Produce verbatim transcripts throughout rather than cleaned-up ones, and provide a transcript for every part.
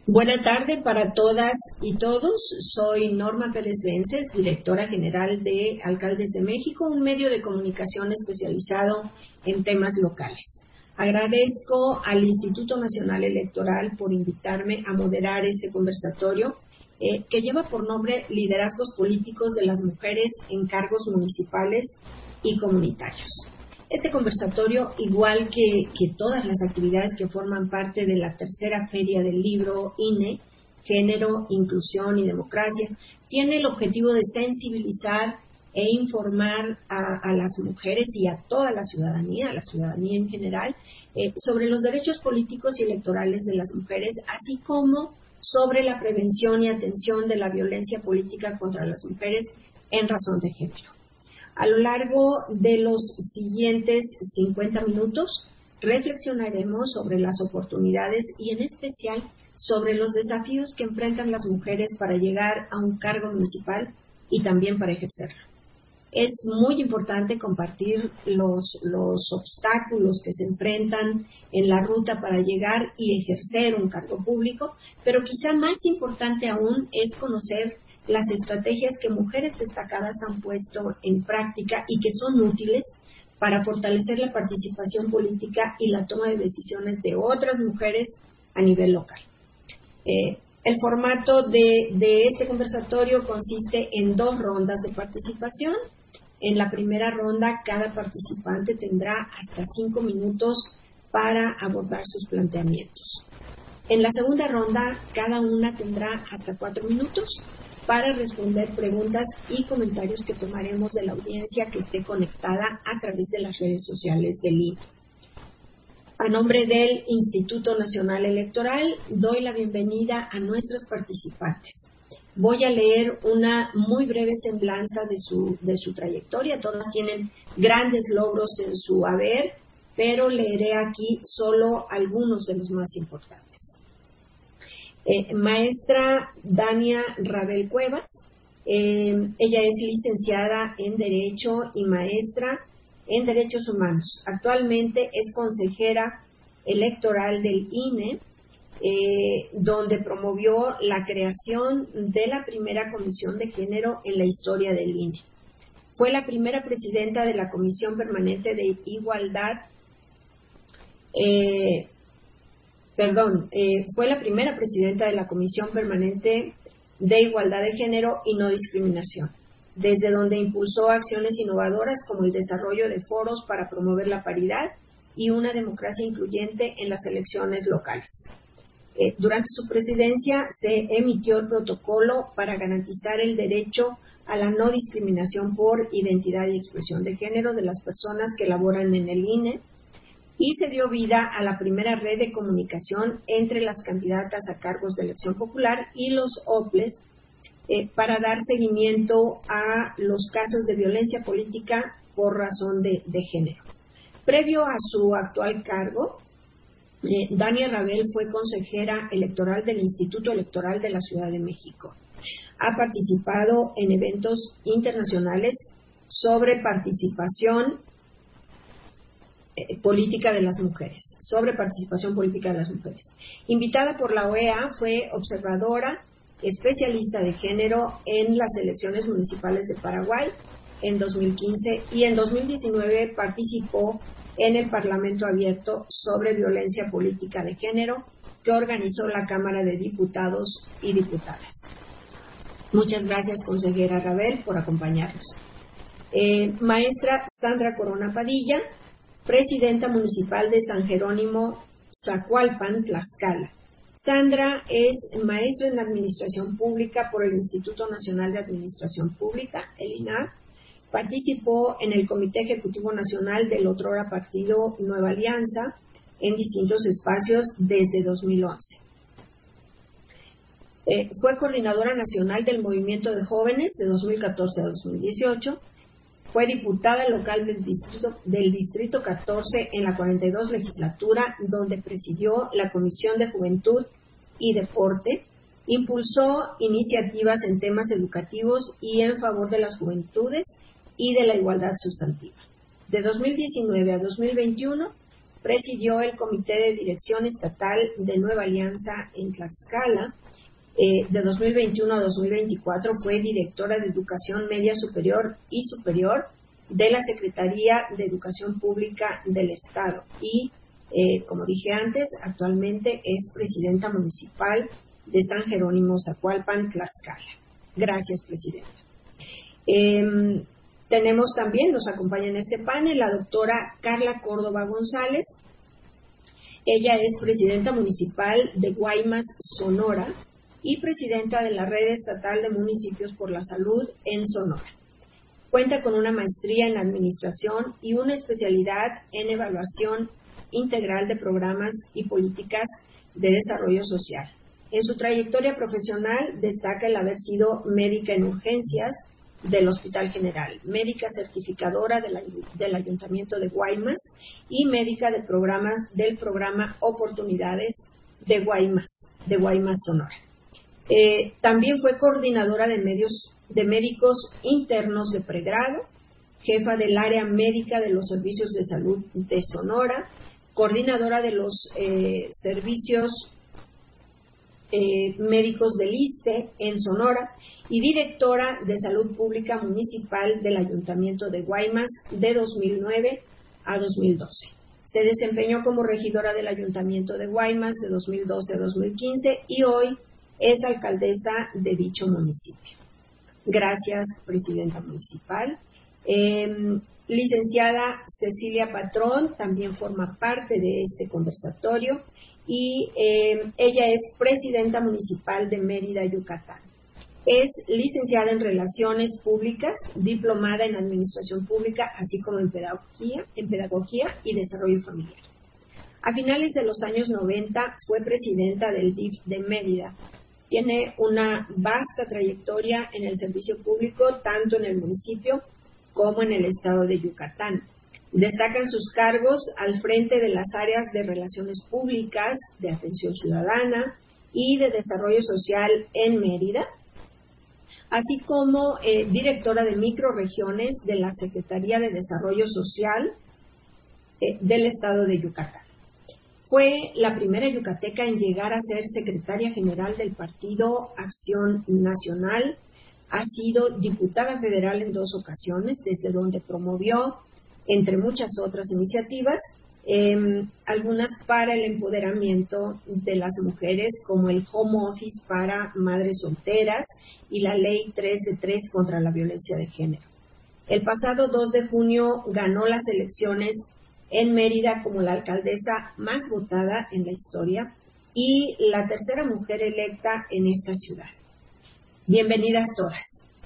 Buena tarde para todas y todos. Soy Norma Pérez Vences, directora general de Alcaldes de México, un medio de comunicación especializado en temas locales. Agradezco al Instituto Nacional Electoral por invitarme a moderar este conversatorio eh, que lleva por nombre Liderazgos Políticos de las Mujeres en Cargos Municipales y Comunitarios. Este conversatorio, igual que, que todas las actividades que forman parte de la tercera feria del libro I N E, Género, Inclusión y Democracia, tiene el objetivo de sensibilizar e informar a, a las mujeres y a toda la ciudadanía, a la ciudadanía en general, eh, sobre los derechos políticos y electorales de las mujeres, así como sobre la prevención y atención de la violencia política contra las mujeres en razón de género. A lo largo de los siguientes cincuenta minutos reflexionaremos sobre las oportunidades y en especial sobre los desafíos que enfrentan las mujeres para llegar a un cargo municipal y también para ejercerlo. Es muy importante compartir los, los obstáculos que se enfrentan en la ruta para llegar y ejercer un cargo público, pero quizá más importante aún es conocer las estrategias que mujeres destacadas han puesto en práctica y que son útiles para fortalecer la participación política y la toma de decisiones de otras mujeres a nivel local. Eh, el formato de, de este conversatorio consiste en dos rondas de participación. En la primera ronda, cada participante tendrá hasta cinco minutos para abordar sus planteamientos. En la segunda ronda, cada una tendrá hasta cuatro minutos para responder preguntas y comentarios que tomaremos de la audiencia que esté conectada a través de las redes sociales del I N E. A nombre del Instituto Nacional Electoral, doy la bienvenida a nuestros participantes. Voy a leer una muy breve semblanza de su, de su trayectoria. Todas tienen grandes logros en su haber, pero leeré aquí solo algunos de los más importantes. Eh, maestra Dania Rabel Cuevas, eh, ella es licenciada en Derecho y maestra en Derechos Humanos. Actualmente es consejera electoral del I N E, eh, donde promovió la creación de la primera comisión de género en la historia del I N E. Fue la primera presidenta de la Comisión Permanente de Igualdad eh, Perdón, eh, fue la primera presidenta de la Comisión Permanente de Igualdad de Género y No Discriminación, desde donde impulsó acciones innovadoras como el desarrollo de foros para promover la paridad y una democracia incluyente en las elecciones locales. Eh, durante su presidencia se emitió el protocolo para garantizar el derecho a la no discriminación por identidad y expresión de género de las personas que laboran en el I N E, y se dio vida a la primera red de comunicación entre las candidatas a cargos de elección popular y los O P L E S eh, para dar seguimiento a los casos de violencia política por razón de, de género. Previo a su actual cargo, eh, Dania Rabel fue consejera electoral del Instituto Electoral de la Ciudad de México. Ha participado en eventos internacionales sobre participación política de las mujeres, sobre participación política de las mujeres. Invitada por la O E A, fue observadora especialista de género en las elecciones municipales de Paraguay en dos mil quince y en dos mil diecinueve participó en el Parlamento Abierto sobre Violencia Política de Género que organizó la Cámara de Diputados y Diputadas. Muchas gracias, consejera Rabel, por acompañarnos. Eh, maestra Sandra Corona Padilla, presidenta municipal de San Jerónimo, Zacualpan, Tlaxcala. Sandra es maestra en Administración Pública por el Instituto Nacional de Administración Pública, el I N A H. Participó en el Comité Ejecutivo Nacional del otrora Partido Nueva Alianza en distintos espacios desde dos mil once. Eh, fue coordinadora nacional del Movimiento de Jóvenes de dos mil catorce a dos mil dieciocho. Fue diputada local del Distrito, del Distrito catorce en la cuarenta y dos legislatura, donde presidió la Comisión de Juventud y Deporte. Impulsó iniciativas en temas educativos y en favor de las juventudes y de la igualdad sustantiva. De dos mil diecinueve a dos mil veintiuno presidió el Comité de Dirección Estatal de Nueva Alianza en Tlaxcala. Eh, de dos mil veintiuno a dos mil veinticuatro fue directora de Educación Media Superior y Superior de la Secretaría de Educación Pública del Estado y, eh, como dije antes, actualmente es presidenta municipal de San Jerónimo Zacualpan, Tlaxcala. Gracias, presidenta. Eh, tenemos también, nos acompaña en este panel, la doctora Carla Córdoba González. Ella es presidenta municipal de Guaymas, Sonora, y presidenta de la Red Estatal de Municipios por la Salud en Sonora. Cuenta con una maestría en Administración y una especialidad en Evaluación Integral de Programas y Políticas de Desarrollo Social. En su trayectoria profesional destaca el haber sido médica en urgencias del Hospital General, médica certificadora de la, del Ayuntamiento de Guaymas y médica de programas del programa Oportunidades de Guaymas, de Guaymas, Sonora. Eh, también fue coordinadora de medios de médicos internos de pregrado, jefa del área médica de los servicios de salud de Sonora, coordinadora de los eh, servicios eh, médicos del I S S S T E en Sonora y directora de salud pública municipal del Ayuntamiento de Guaymas de dos mil nueve a dos mil doce. Se desempeñó como regidora del Ayuntamiento de Guaymas de dos mil doce a dos mil quince y hoy es alcaldesa de dicho municipio. Gracias, presidenta municipal. Eh, licenciada Cecilia Patrón también forma parte de este conversatorio y eh, ella es presidenta municipal de Mérida, Yucatán. Es licenciada en Relaciones Públicas, diplomada en Administración Pública, así como en Pedagogía, en Pedagogía y Desarrollo Familiar. A finales de los años noventa fue presidenta del D I F de Mérida. Tiene una vasta trayectoria en el servicio público, tanto en el municipio como en el estado de Yucatán. Destacan sus cargos al frente de las áreas de Relaciones Públicas, de Atención Ciudadana y de Desarrollo Social en Mérida, así como eh, directora de microrregiones de la Secretaría de Desarrollo Social eh, del estado de Yucatán. Fue la primera yucateca en llegar a ser secretaria general del Partido Acción Nacional. Ha sido diputada federal en dos ocasiones, desde donde promovió, entre muchas otras iniciativas, eh, algunas para el empoderamiento de las mujeres, como el home office para madres solteras y la ley tres de tres contra la violencia de género. El pasado dos de junio ganó las elecciones en Mérida como la alcaldesa más votada en la historia y la tercera mujer electa en esta ciudad. Bienvenidas todas.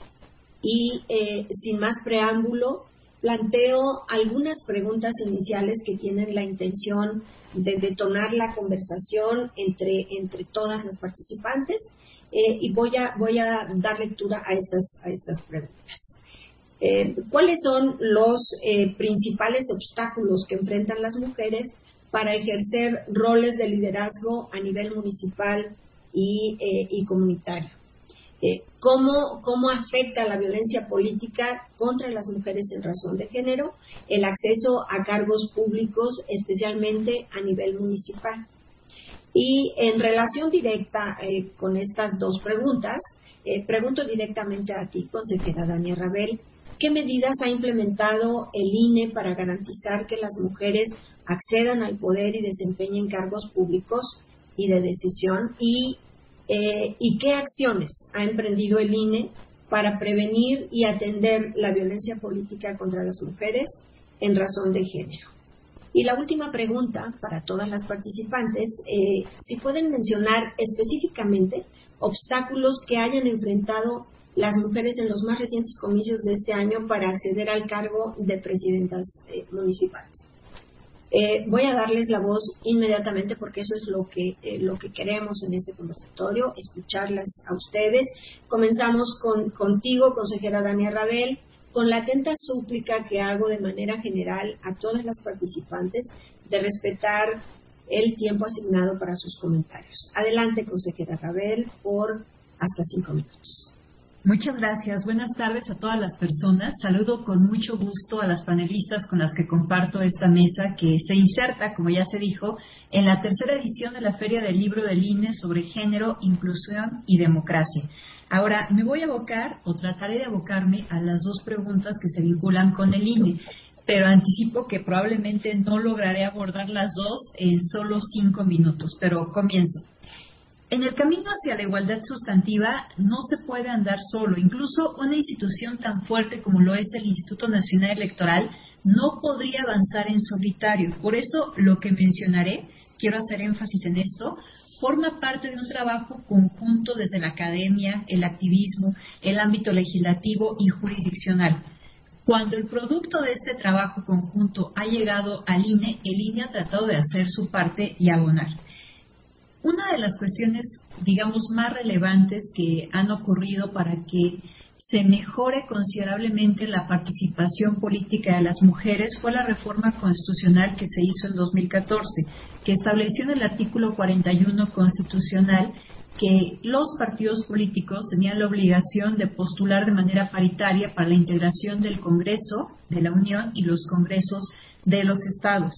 Y eh, sin más preámbulo, planteo algunas preguntas iniciales que tienen la intención de detonar la conversación entre, entre todas las participantes eh, y voy a, voy a dar lectura a estas, a estas preguntas. Eh, ¿Cuáles son los eh, principales obstáculos que enfrentan las mujeres para ejercer roles de liderazgo a nivel municipal y, eh, y comunitario? Eh, ¿cómo, ¿Cómo afecta la violencia política contra las mujeres en razón de género el acceso a cargos públicos, especialmente a nivel municipal? Y en relación directa eh, con estas dos preguntas, eh, pregunto directamente a ti, consejera Dania Rabel, ¿qué medidas ha implementado el I N E para garantizar que las mujeres accedan al poder y desempeñen cargos públicos y de decisión? Y, eh, ¿y qué acciones ha emprendido el I N E para prevenir y atender la violencia política contra las mujeres en razón de género? Y la última pregunta para todas las participantes, eh, si pueden mencionar específicamente obstáculos que hayan enfrentado las mujeres en los más recientes comicios de este año para acceder al cargo de presidentas eh, municipales. Eh, voy a darles la voz inmediatamente porque eso es lo que, eh, lo que queremos en este conversatorio, escucharlas a ustedes. Comenzamos con, contigo, consejera Dania Rabel, con la atenta súplica que hago de manera general a todas las participantes de respetar el tiempo asignado para sus comentarios. Adelante, consejera Rabel, por hasta cinco minutos. Muchas gracias. Buenas tardes a todas las personas. Saludo con mucho gusto a las panelistas con las que comparto esta mesa que se inserta, como ya se dijo, en la tercera edición de la Feria del Libro del I N E sobre Género, Inclusión y Democracia. Ahora, me voy a abocar o trataré de abocarme a las dos preguntas que se vinculan con el I N E, pero anticipo que probablemente no lograré abordar las dos en solo cinco minutos, pero comienzo. En el camino hacia la igualdad sustantiva no se puede andar solo. Incluso una institución tan fuerte como lo es el Instituto Nacional Electoral no podría avanzar en solitario. Por eso lo que mencionaré, quiero hacer énfasis en esto, forma parte de un trabajo conjunto desde la academia, el activismo, el ámbito legislativo y jurisdiccional. Cuando el producto de este trabajo conjunto ha llegado al I N E, el I N E ha tratado de hacer su parte y abonar. Una de las cuestiones, digamos, más relevantes que han ocurrido para que se mejore considerablemente la participación política de las mujeres fue la reforma constitucional que se hizo en dos mil catorce, que estableció en el artículo cuarenta y uno constitucional que los partidos políticos tenían la obligación de postular de manera paritaria para la integración del Congreso de la Unión y los congresos de los estados.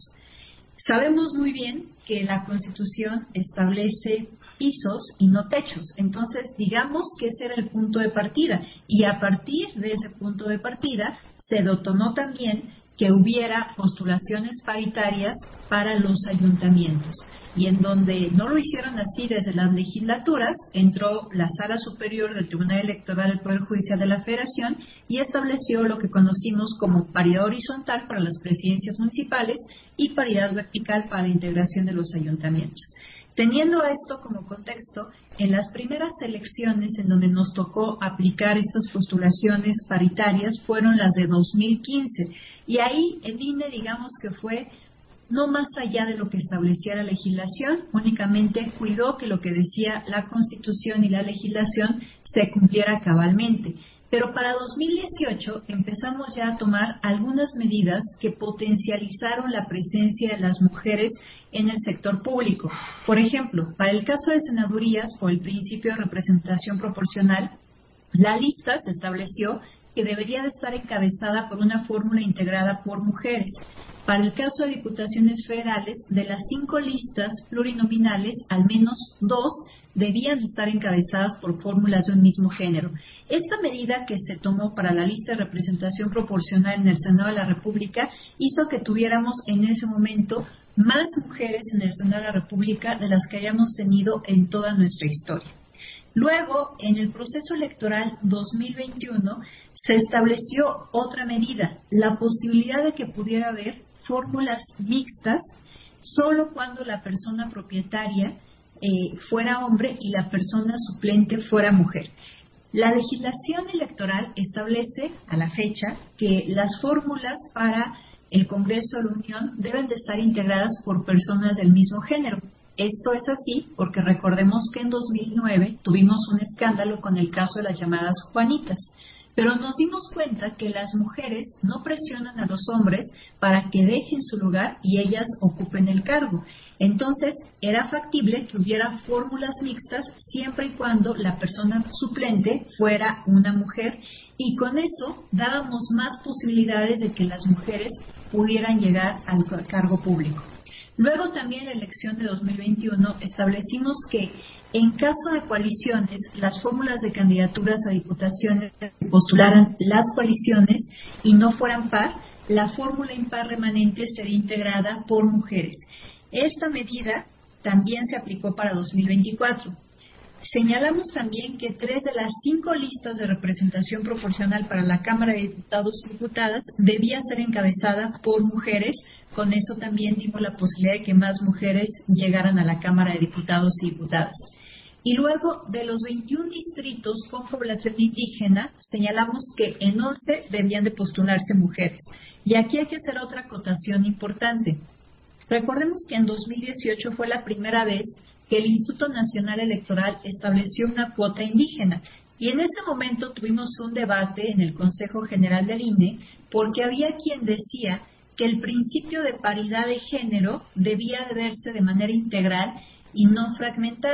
Sabemos muy bien que la Constitución establece pisos y no techos. Entonces, digamos que ese era el punto de partida. Y a partir de ese punto de partida, se detonó también que hubiera postulaciones paritarias para los ayuntamientos. Y en donde no lo hicieron así desde las legislaturas, entró la Sala Superior del Tribunal Electoral del Poder Judicial de la Federación y estableció lo que conocimos como paridad horizontal para las presidencias municipales y paridad vertical para la integración de los ayuntamientos. Teniendo esto como contexto, en las primeras elecciones en donde nos tocó aplicar estas postulaciones paritarias fueron las de dos mil quince y ahí el I N E digamos que fue no más allá de lo que establecía la legislación, únicamente cuidó que lo que decía la Constitución y la legislación se cumpliera cabalmente. Pero para dos mil dieciocho empezamos ya a tomar algunas medidas que potencializaron la presencia de las mujeres en el sector público. Por ejemplo, para el caso de senadurías, por el principio de representación proporcional, la lista se estableció que debería de estar encabezada por una fórmula integrada por mujeres. Para el caso de diputaciones federales, de las cinco listas plurinominales, al menos dos debían estar encabezadas por fórmulas de un mismo género. Esta medida que se tomó para la lista de representación proporcional en el Senado de la República hizo que tuviéramos en ese momento más mujeres en el Senado de la República de las que hayamos tenido en toda nuestra historia. Luego, en el proceso electoral dos mil veintiuno, se estableció otra medida, la posibilidad de que pudiera haber fórmulas mixtas solo cuando la persona propietaria eh, fuera hombre y la persona suplente fuera mujer. La legislación electoral establece a la fecha que las fórmulas para el Congreso de la Unión deben de estar integradas por personas del mismo género. Esto es así porque recordemos que en dos mil nueve tuvimos un escándalo con el caso de las llamadas Juanitas, pero nos dimos cuenta que las mujeres no presionan a los hombres para que dejen su lugar y ellas ocupen el cargo. Entonces, era factible que hubiera fórmulas mixtas siempre y cuando la persona suplente fuera una mujer y con eso dábamos más posibilidades de que las mujeres pudieran llegar al cargo público. Luego también en la elección de dos mil veintiuno establecimos que en caso de coaliciones, las fórmulas de candidaturas a diputaciones que postularan las coaliciones y no fueran par, la fórmula impar remanente sería integrada por mujeres. Esta medida también se aplicó para dos mil veinticuatro. Señalamos también que tres de las cinco listas de representación proporcional para la Cámara de Diputados y Diputadas debía ser encabezada por mujeres. Con eso también dimos la posibilidad de que más mujeres llegaran a la Cámara de Diputados y Diputadas. Y luego, de los veintiún distritos con población indígena, señalamos que en once debían de postularse mujeres. Y aquí hay que hacer otra acotación importante. Recordemos que en dos mil dieciocho fue la primera vez que el Instituto Nacional Electoral estableció una cuota indígena. Y en ese momento tuvimos un debate en el Consejo General del I N E porque había quien decía que el principio de paridad de género debía de verse de manera integral y no fragmentada.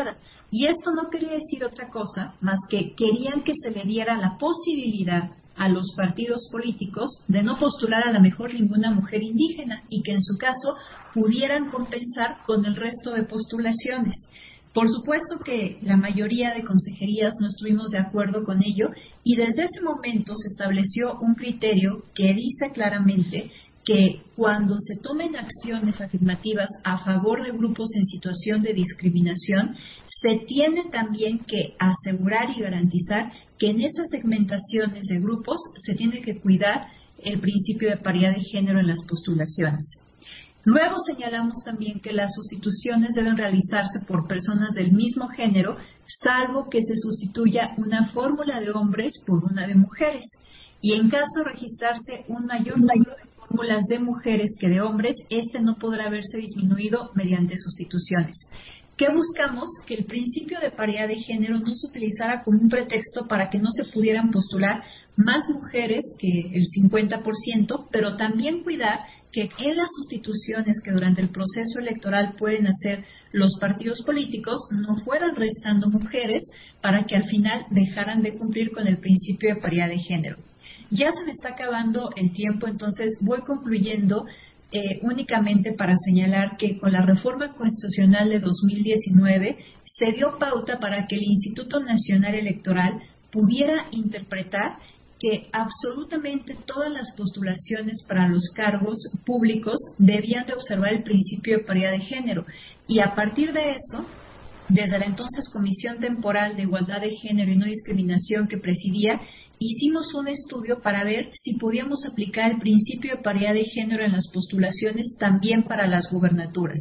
Y esto no quería decir otra cosa más que querían que se le diera la posibilidad a los partidos políticos de no postular a la mejor ninguna mujer indígena y que en su caso pudieran compensar con el resto de postulaciones. Por supuesto que la mayoría de consejerías no estuvimos de acuerdo con ello y desde ese momento se estableció un criterio que dice claramente que cuando se tomen acciones afirmativas a favor de grupos en situación de discriminación, se tiene también que asegurar y garantizar que en esas segmentaciones de grupos se tiene que cuidar el principio de paridad de género en las postulaciones. Luego señalamos también que las sustituciones deben realizarse por personas del mismo género, salvo que se sustituya una fórmula de hombres por una de mujeres. Y en caso de registrarse un mayor número de fórmulas de mujeres que de hombres, este no podrá verse disminuido mediante sustituciones. ¿Qué buscamos? Que el principio de paridad de género no se utilizara como un pretexto para que no se pudieran postular más mujeres que el cincuenta por ciento, pero también cuidar que en las sustituciones que durante el proceso electoral pueden hacer los partidos políticos no fueran restando mujeres para que al final dejaran de cumplir con el principio de paridad de género. Ya se me está acabando el tiempo, entonces voy concluyendo eh, únicamente para señalar que con la reforma constitucional de dos mil diecinueve se dio pauta para que el Instituto Nacional Electoral pudiera interpretar que absolutamente todas las postulaciones para los cargos públicos debían de observar el principio de paridad de género. Y a partir de eso, desde la entonces Comisión Temporal de Igualdad de Género y No Discriminación que presidía, hicimos un estudio para ver si podíamos aplicar el principio de paridad de género en las postulaciones también para las gubernaturas.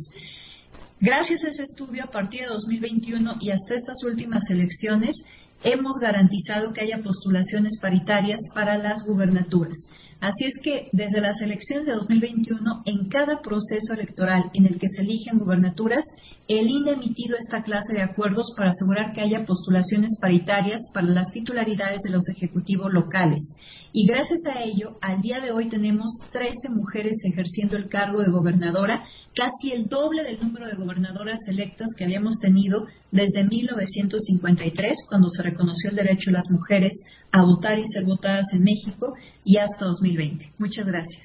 Gracias a ese estudio, a partir de dos mil veintiuno y hasta estas últimas elecciones, hemos garantizado que haya postulaciones paritarias para las gubernaturas. Así es que desde las elecciones de dos mil veintiuno, en cada proceso electoral en el que se eligen gubernaturas, el I N E ha emitido esta clase de acuerdos para asegurar que haya postulaciones paritarias para las titularidades de los ejecutivos locales. Y gracias a ello, al día de hoy tenemos trece mujeres ejerciendo el cargo de gobernadora, casi el doble del número de gobernadoras electas que habíamos tenido desde mil novecientos cincuenta y tres, cuando se reconoció el derecho de las mujeres a votar y ser votadas en México, y hasta dos mil veinte. Muchas gracias.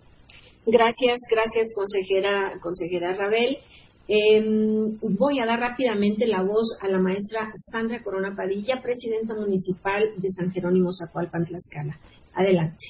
Gracias, gracias, consejera, consejera Rabel. Eh, voy a dar rápidamente la voz a la maestra Sandra Corona Padilla, presidenta municipal de San Jerónimo Zacualpan, Tlaxcala. Adelante.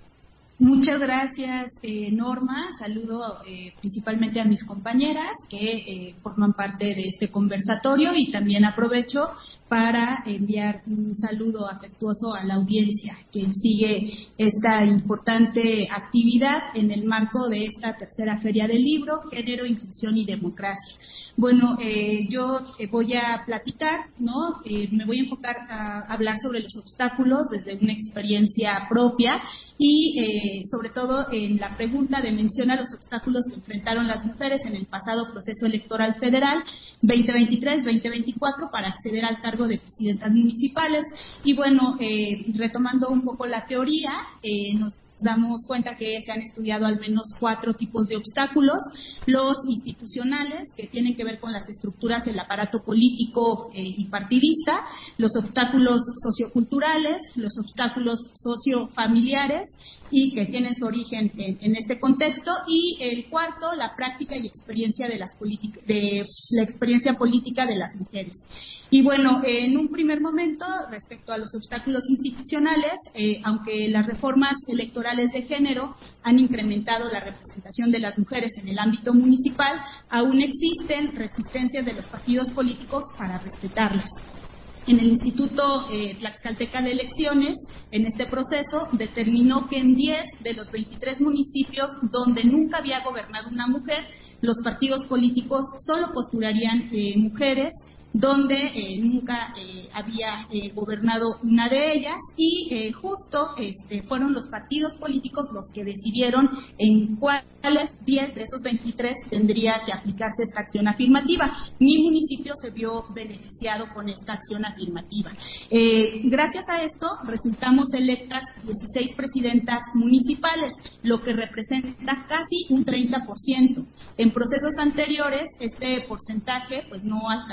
Muchas gracias, eh, Norma. Saludo eh, principalmente a mis compañeras que eh, forman parte de este conversatorio y también aprovecho para enviar un saludo afectuoso a la audiencia que sigue esta importante actividad en el marco de esta tercera Feria del Libro, Género, Inclusión y Democracia. Bueno, eh, yo eh, voy a platicar, ¿no? Eh, me voy a enfocar a hablar sobre los obstáculos desde una experiencia propia y eh, sobre todo en la pregunta de mención a los obstáculos que enfrentaron las mujeres en el pasado proceso electoral federal veinte veintitrés veinte veinticuatro para acceder al cargo de presidentas municipales. Y bueno, eh, retomando un poco la teoría, eh, nos damos cuenta que se han estudiado al menos cuatro tipos de obstáculos: los institucionales, que tienen que ver con las estructuras del aparato político eh, y partidista; los obstáculos socioculturales; los obstáculos sociofamiliares, y que tienen su origen en, en este contexto; y el cuarto, la práctica y experiencia de las políticas, de la experiencia política de las mujeres. Y bueno, en un primer momento, respecto a los obstáculos institucionales, eh, aunque las reformas electorales de género han incrementado la representación de las mujeres en el ámbito municipal, aún existen resistencias de los partidos políticos para respetarlas. En el Instituto eh, Tlaxcalteca de Elecciones, en este proceso, determinó que en diez de los veintitrés municipios donde nunca había gobernado una mujer, los partidos políticos solo postularían eh, mujeres, donde eh, nunca eh, había eh, gobernado una de ellas, y eh, justo este, fueron los partidos políticos los que decidieron en cuáles diez de esos veintitrés tendría que aplicarse esta acción afirmativa. Mi municipio se vio beneficiado con esta acción afirmativa. Eh, gracias a esto resultamos electas dieciséis presidentas municipales, lo que representa casi un treinta por ciento. En procesos anteriores este porcentaje pues no alcanzaba ni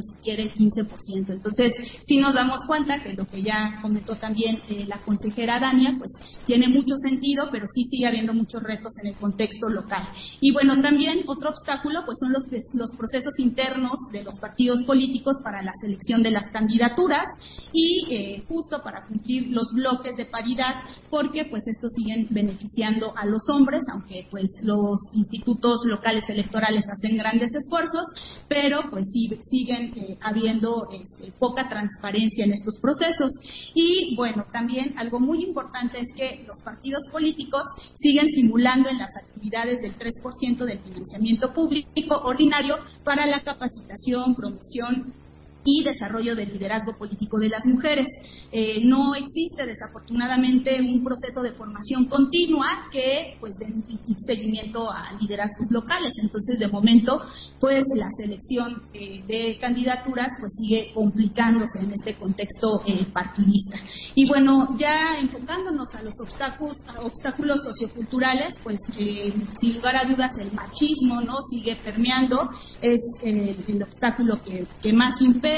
ni siquiera el quince por ciento. Entonces, sí nos damos cuenta que lo que ya comentó también eh, la consejera Dania, pues tiene mucho sentido, pero sí sigue habiendo muchos retos en el contexto local. Y bueno, también otro obstáculo pues son los, los procesos internos de los partidos políticos para la selección de las candidaturas y eh, justo para cumplir los bloques de paridad, porque pues estos siguen beneficiando a los hombres, aunque pues los institutos locales electorales hacen grandes esfuerzos, pero pues sí, siguen eh, habiendo este, poca transparencia en estos procesos. Y bueno, también algo muy importante es que los partidos políticos siguen simulando en las actividades del tres por ciento del financiamiento público ordinario para la capacitación, promoción y desarrollo del liderazgo político de las mujeres. Eh, no existe, desafortunadamente, un proceso de formación continua que pues dé seguimiento a liderazgos locales. Entonces, de momento, pues la selección eh, de candidaturas pues sigue complicándose en este contexto eh, partidista. Y bueno, ya enfocándonos a los obstáculos, a obstáculos socioculturales, pues eh, sin lugar a dudas el machismo no sigue permeando, es eh, el obstáculo que, que más impera,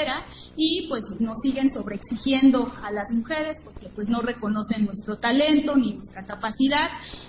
y pues nos siguen sobreexigiendo a las mujeres porque pues no reconocen nuestro talento ni nuestra capacidad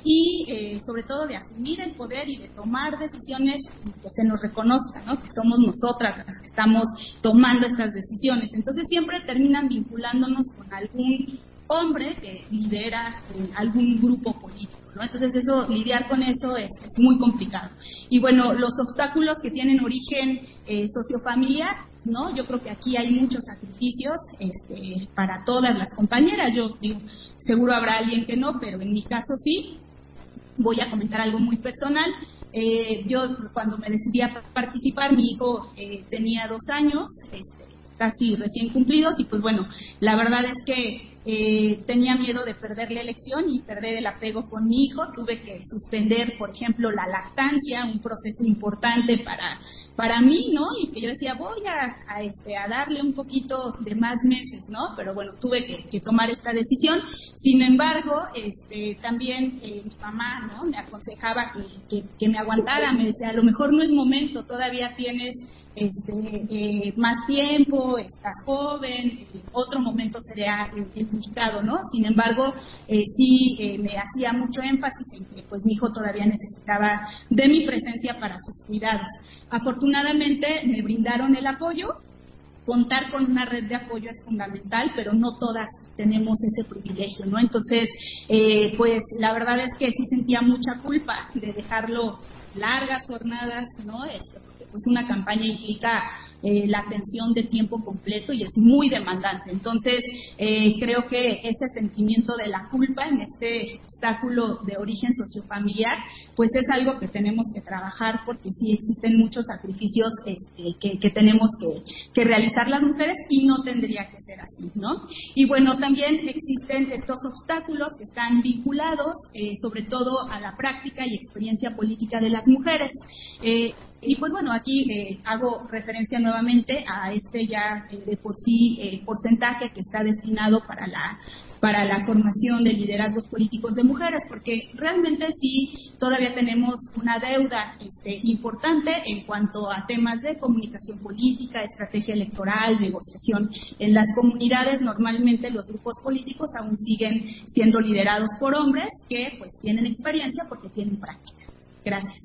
y eh, sobre todo de asumir el poder y de tomar decisiones que se nos reconozca, ¿no? Que somos nosotras las que estamos tomando estas decisiones. Entonces siempre terminan vinculándonos con algún hombre que lidera eh, algún grupo político, ¿no? Entonces eso, lidiar con eso es, es muy complicado. Y bueno, los obstáculos que tienen origen eh, sociofamiliar, ¿no? Yo creo que aquí hay muchos sacrificios este, para todas las compañeras. Yo digo, seguro habrá alguien que no, pero en mi caso sí. Voy a comentar algo muy personal. Eh, yo cuando me decidí a participar, mi hijo eh, tenía dos años, este, casi recién cumplidos, y pues bueno, la verdad es que eh, tenía miedo de perder la elección y perder el apego con mi hijo. Tuve que suspender, por ejemplo, la lactancia, un proceso importante para para mí, ¿no? Y que yo decía, voy a, a, este, a darle un poquito de más meses, ¿no? Pero bueno, tuve que, que tomar esta decisión. Sin embargo, este, también eh, mi mamá, ¿no? Me aconsejaba que, que, que me aguantara, me decía, a lo mejor no es momento, todavía tienes este, eh, más tiempo, estás joven, eh, otro momento sería el, el indicado, ¿no? Sin embargo, eh, sí eh, me hacía mucho énfasis en que pues mi hijo todavía necesitaba de mi presencia para sus cuidados. Afortunadamente me brindaron el apoyo. Contar con una red de apoyo es fundamental, pero no todas tenemos ese privilegio, ¿no? Entonces, eh, pues la verdad es que sí sentía mucha culpa de dejarlo largas jornadas, ¿no? Este, porque pues una campaña implica eh, la atención de tiempo completo y es muy demandante. Entonces, eh, creo que ese sentimiento de la culpa en este obstáculo de origen sociofamiliar, pues es algo que tenemos que trabajar, porque sí existen muchos sacrificios este, que, que tenemos que, que realizar las mujeres y no tendría que ser así, ¿no? Y bueno, también existen estos obstáculos que están vinculados eh, sobre todo a la práctica y experiencia política de las mujeres. Eh, y pues bueno, aquí eh, hago referencia nuevamente a este ya eh, de por sí eh, porcentaje que está destinado para la para la formación de liderazgos políticos de mujeres, porque realmente sí todavía tenemos una deuda este, importante en cuanto a temas de comunicación política, estrategia electoral, negociación. En las comunidades normalmente los grupos políticos aún siguen siendo liderados por hombres que pues tienen experiencia porque tienen práctica. Gracias.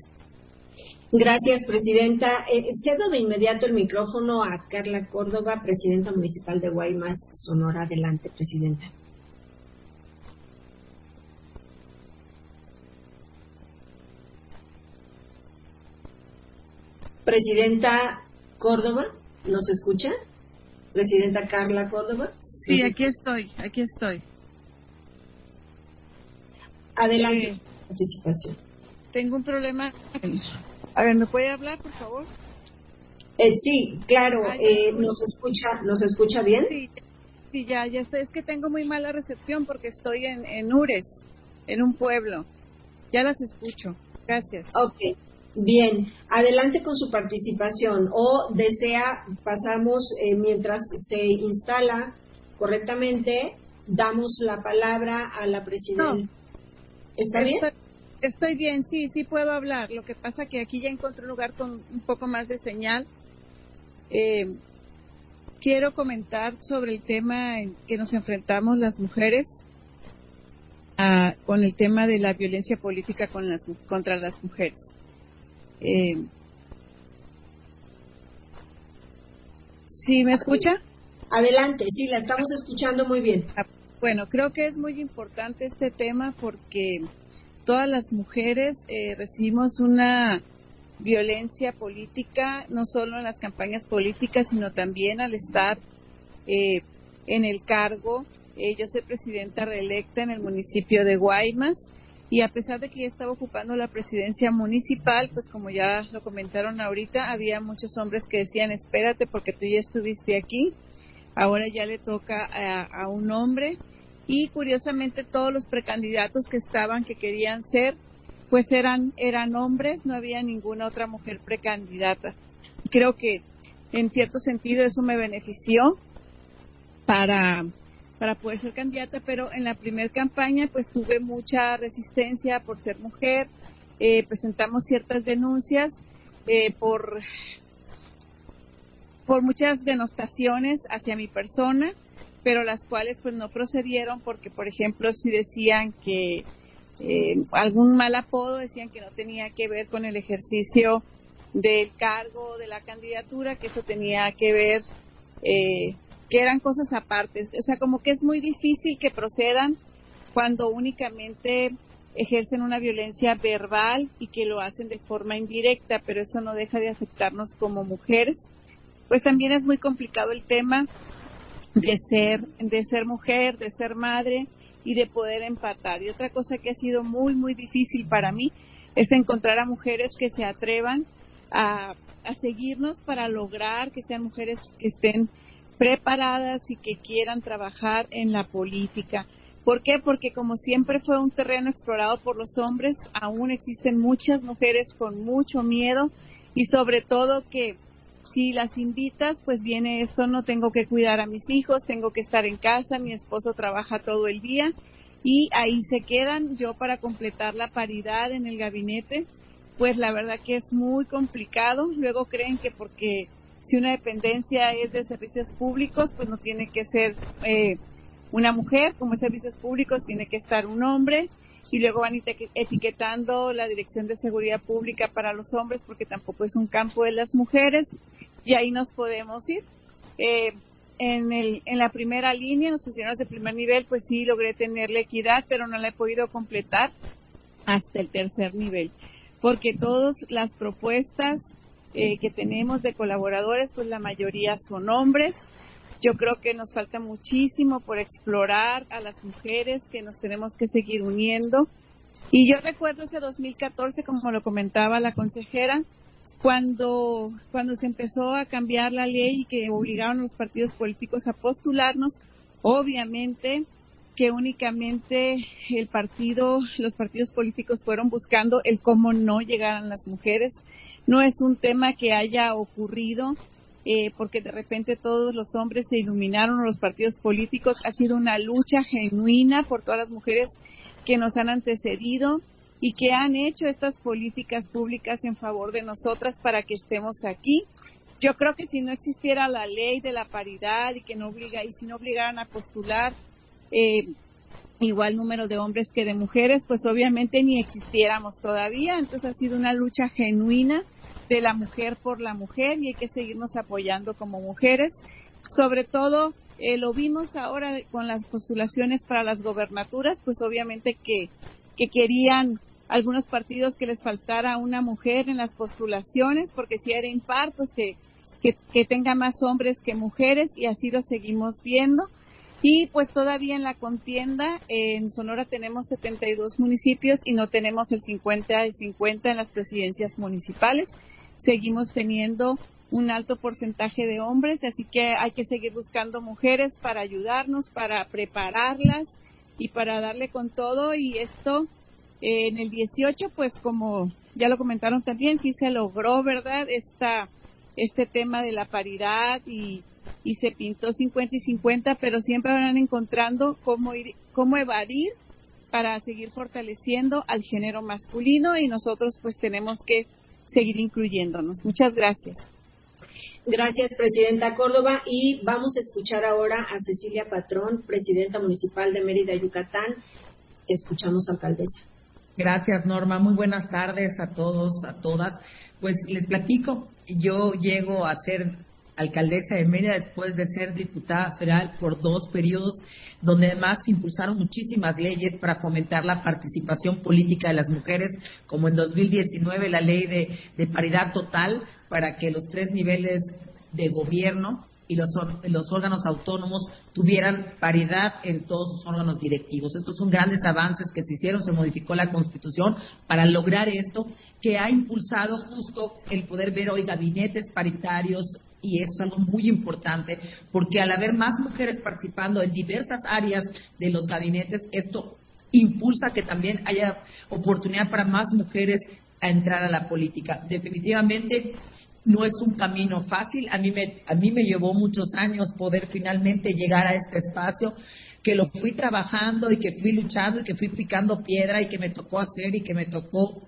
Gracias, Presidenta. Eh, cedo de inmediato el micrófono a Carla Córdoba, Presidenta Municipal de Guaymas, Sonora. Adelante, Presidenta. Presidenta Córdoba, ¿nos escucha? Presidenta Carla Córdoba. Sí, aquí estoy, aquí estoy. Adelante, eh, participación. Tengo un problema. A ver, ¿me puede hablar, por favor? Eh, sí, claro. Ah, eh, ¿Nos escucha nos escucha bien? Sí, sí, ya, ya estoy. Es que tengo muy mala recepción porque estoy en, en Ures, en un pueblo. Ya las escucho. Gracias. Ok. Bien, adelante con su participación, o desea, pasamos eh, mientras se instala correctamente, damos la palabra a la presidenta. No, ¿Está bien? Estoy, estoy bien, sí, sí puedo hablar. Lo que pasa que aquí ya encontré un lugar con un poco más de señal. Eh, quiero comentar sobre el tema en que nos enfrentamos las mujeres a, con el tema de la violencia política con las, contra las mujeres. Eh, ¿Sí me escucha? Adelante, sí, la estamos escuchando muy bien. Bueno, creo que es muy importante este tema porque todas las mujeres eh, recibimos una violencia política, no solo en las campañas políticas, sino también al estar eh, en el cargo. Eh, yo soy presidenta reelecta en el municipio de Guaymas y a pesar de que ya estaba ocupando la presidencia municipal, pues como ya lo comentaron ahorita, había muchos hombres que decían, espérate porque tú ya estuviste aquí, ahora ya le toca a, a un hombre. Y curiosamente todos los precandidatos que estaban, que querían ser, pues eran, eran hombres, no había ninguna otra mujer precandidata. Creo que en cierto sentido eso me benefició para, para poder ser candidata, pero en la primer campaña pues tuve mucha resistencia por ser mujer, eh, presentamos ciertas denuncias eh, por, por muchas denostaciones hacia mi persona, pero las cuales pues no procedieron porque, por ejemplo, si decían que eh, algún mal apodo, decían que no tenía que ver con el ejercicio del cargo de la candidatura, que eso tenía que ver, eh, que eran cosas aparte. O sea, como que es muy difícil que procedan cuando únicamente ejercen una violencia verbal y que lo hacen de forma indirecta, pero eso no deja de afectarnos como mujeres. Pues también es muy complicado el tema de ser, de ser mujer, de ser madre y de poder empatar. Y otra cosa que ha sido muy, muy difícil para mí es encontrar a mujeres que se atrevan a, a seguirnos para lograr que sean mujeres que estén preparadas y que quieran trabajar en la política. ¿Por qué? Porque como siempre fue un terreno explorado por los hombres, aún existen muchas mujeres con mucho miedo y sobre todo que si las invitas, pues viene esto, no tengo que cuidar a mis hijos, tengo que estar en casa, mi esposo trabaja todo el día y ahí se quedan. Yo para completar la paridad en el gabinete, pues la verdad que es muy complicado. Luego creen que porque si una dependencia es de servicios públicos, pues no tiene que ser eh, una mujer, como es servicios públicos tiene que estar un hombre. Y luego van etiquetando la Dirección de Seguridad Pública para los hombres porque tampoco es un campo de las mujeres y ahí nos podemos ir. Eh, en, el, en la primera línea, en los funcionarios de primer nivel, pues sí logré tener la equidad, pero no la he podido completar hasta el tercer nivel, porque todas las propuestas eh, que tenemos de colaboradores, pues la mayoría son hombres. Yo creo que nos falta muchísimo por explorar a las mujeres, que nos tenemos que seguir uniendo. Y yo recuerdo ese dos mil catorce, como lo comentaba la consejera, cuando, cuando se empezó a cambiar la ley y que obligaron a los partidos políticos a postularnos, obviamente que únicamente el partido, los partidos políticos fueron buscando el cómo no llegaran las mujeres. No es un tema que haya ocurrido Eh, porque de repente todos los hombres se iluminaron, los partidos políticos. Ha sido una lucha genuina por todas las mujeres que nos han antecedido y que han hecho estas políticas públicas en favor de nosotras para que estemos aquí. Yo creo que si no existiera la ley de la paridad y que no obliga y si no obligaran a postular eh, igual número de hombres que de mujeres, pues obviamente ni existiéramos todavía. Entonces ha sido una lucha genuina de la mujer por la mujer y hay que seguirnos apoyando como mujeres. Sobre todo, eh, lo vimos ahora con las postulaciones para las gobernaturas, pues obviamente que, que querían algunos partidos que les faltara una mujer en las postulaciones, porque si era impar, pues que, que, que tenga más hombres que mujeres y así lo seguimos viendo. Y pues todavía en la contienda, eh, en Sonora tenemos setenta y dos municipios y no tenemos el cincuenta y cincuenta en las presidencias municipales. Seguimos teniendo un alto porcentaje de hombres, así que hay que seguir buscando mujeres para ayudarnos, para prepararlas y para darle con todo. Y esto eh, en el dieciocho, pues como ya lo comentaron también, sí se logró, ¿verdad? Esta, este tema de la paridad y, y se pintó cincuenta y cincuenta, pero siempre van encontrando cómo ir, cómo evadir para seguir fortaleciendo al género masculino y nosotros pues tenemos que seguir incluyéndonos. Muchas gracias. Gracias, Presidenta Córdoba. Y vamos a escuchar ahora a Cecilia Patrón, Presidenta Municipal de Mérida, Yucatán. Te escuchamos, alcaldesa. Gracias, Norma. Muy buenas tardes a todos, a todas. Pues les platico, yo llego a ser alcaldesa de Mérida después de ser diputada federal por dos periodos, donde además impulsaron muchísimas leyes para fomentar la participación política de las mujeres, como en dos mil diecinueve la ley de, de paridad total para que los tres niveles de gobierno y los, los órganos autónomos tuvieran paridad en todos sus órganos directivos. Estos son grandes avances que se hicieron, se modificó la Constitución para lograr esto, que ha impulsado justo el poder ver hoy gabinetes paritarios, y eso es algo muy importante, porque al haber más mujeres participando en diversas áreas de los gabinetes, esto impulsa que también haya oportunidad para más mujeres a entrar a la política. Definitivamente no es un camino fácil, a mí me, a mí me llevó muchos años poder finalmente llegar a este espacio, que lo fui trabajando y que fui luchando y que fui picando piedra y que me tocó hacer y que me tocó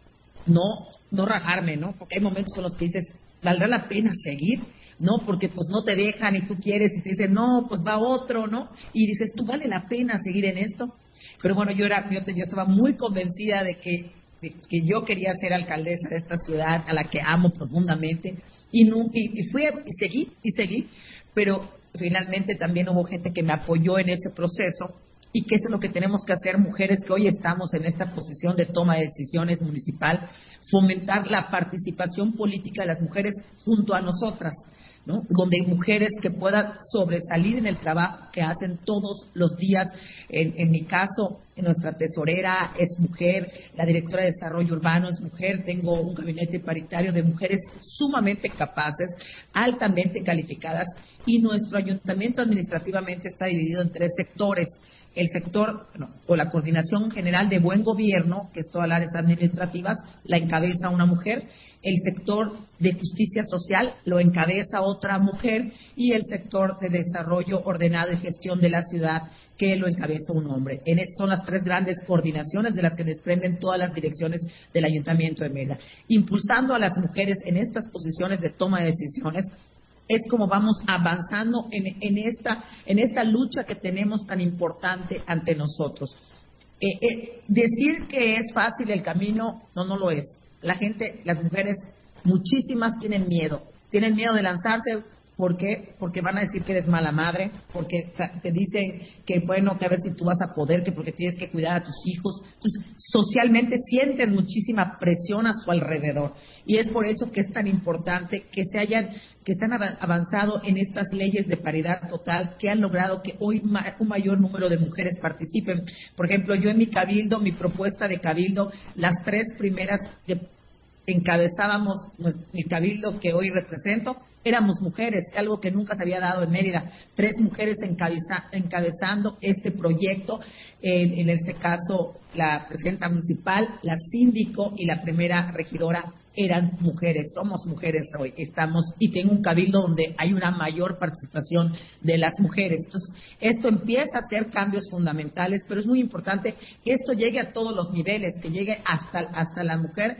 no, no rajarme, ¿no? Porque hay momentos en los que dices, ¿valdrá la pena seguir? No, porque pues no te dejan y tú quieres y te dicen, no, pues va otro, ¿no? Y dices, ¿tú vale la pena seguir en esto? Pero bueno, yo era, yo, yo estaba muy convencida de que, de que yo quería ser alcaldesa de esta ciudad a la que amo profundamente y, no, y, y fui, y seguí, y seguí, pero finalmente también hubo gente que me apoyó en ese proceso. Y que eso es lo que tenemos que hacer, mujeres que hoy estamos en esta posición de toma de decisiones municipal, fomentar la participación política de las mujeres junto a nosotras, ¿no? Donde hay mujeres que puedan sobresalir en el trabajo que hacen todos los días. En, en mi caso, en nuestra tesorera es mujer, la directora de desarrollo urbano es mujer, tengo un gabinete paritario de mujeres sumamente capaces, altamente calificadas, y nuestro ayuntamiento administrativamente está dividido en tres sectores. El sector, no, o la Coordinación General de Buen Gobierno, que es todas las áreas administrativas, la encabeza una mujer. El sector de Justicia Social lo encabeza otra mujer. Y el sector de Desarrollo Ordenado y Gestión de la Ciudad, que lo encabeza un hombre. En estas son las tres grandes coordinaciones de las que desprenden todas las direcciones del Ayuntamiento de Mérida. Impulsando a las mujeres en estas posiciones de toma de decisiones, es como vamos avanzando en, en, esta, en esta lucha que tenemos tan importante ante nosotros. Eh, eh, decir que es fácil el camino, no, no lo es. La gente, las mujeres, muchísimas tienen miedo. Tienen miedo de lanzarse. ¿Por qué? Porque van a decir que eres mala madre, porque te dicen que, bueno, que a ver si tú vas a poder, que porque tienes que cuidar a tus hijos. Entonces, socialmente sienten muchísima presión a su alrededor. Y es por eso que es tan importante que se hayan, que se han avanzado en estas leyes de paridad total, que han logrado que hoy ma- un mayor número de mujeres participen. Por ejemplo, yo en mi cabildo, mi propuesta de cabildo, las tres primeras que encabezábamos mi cabildo que hoy represento, éramos mujeres, algo que nunca se había dado en Mérida. Tres mujeres encabeza, encabezando este proyecto, en, en este caso la presidenta municipal, la síndico y la primera regidora eran mujeres. Somos mujeres hoy, estamos, y tengo un cabildo donde hay una mayor participación de las mujeres. Entonces, esto empieza a hacer cambios fundamentales, pero es muy importante que esto llegue a todos los niveles, que llegue hasta, hasta la mujer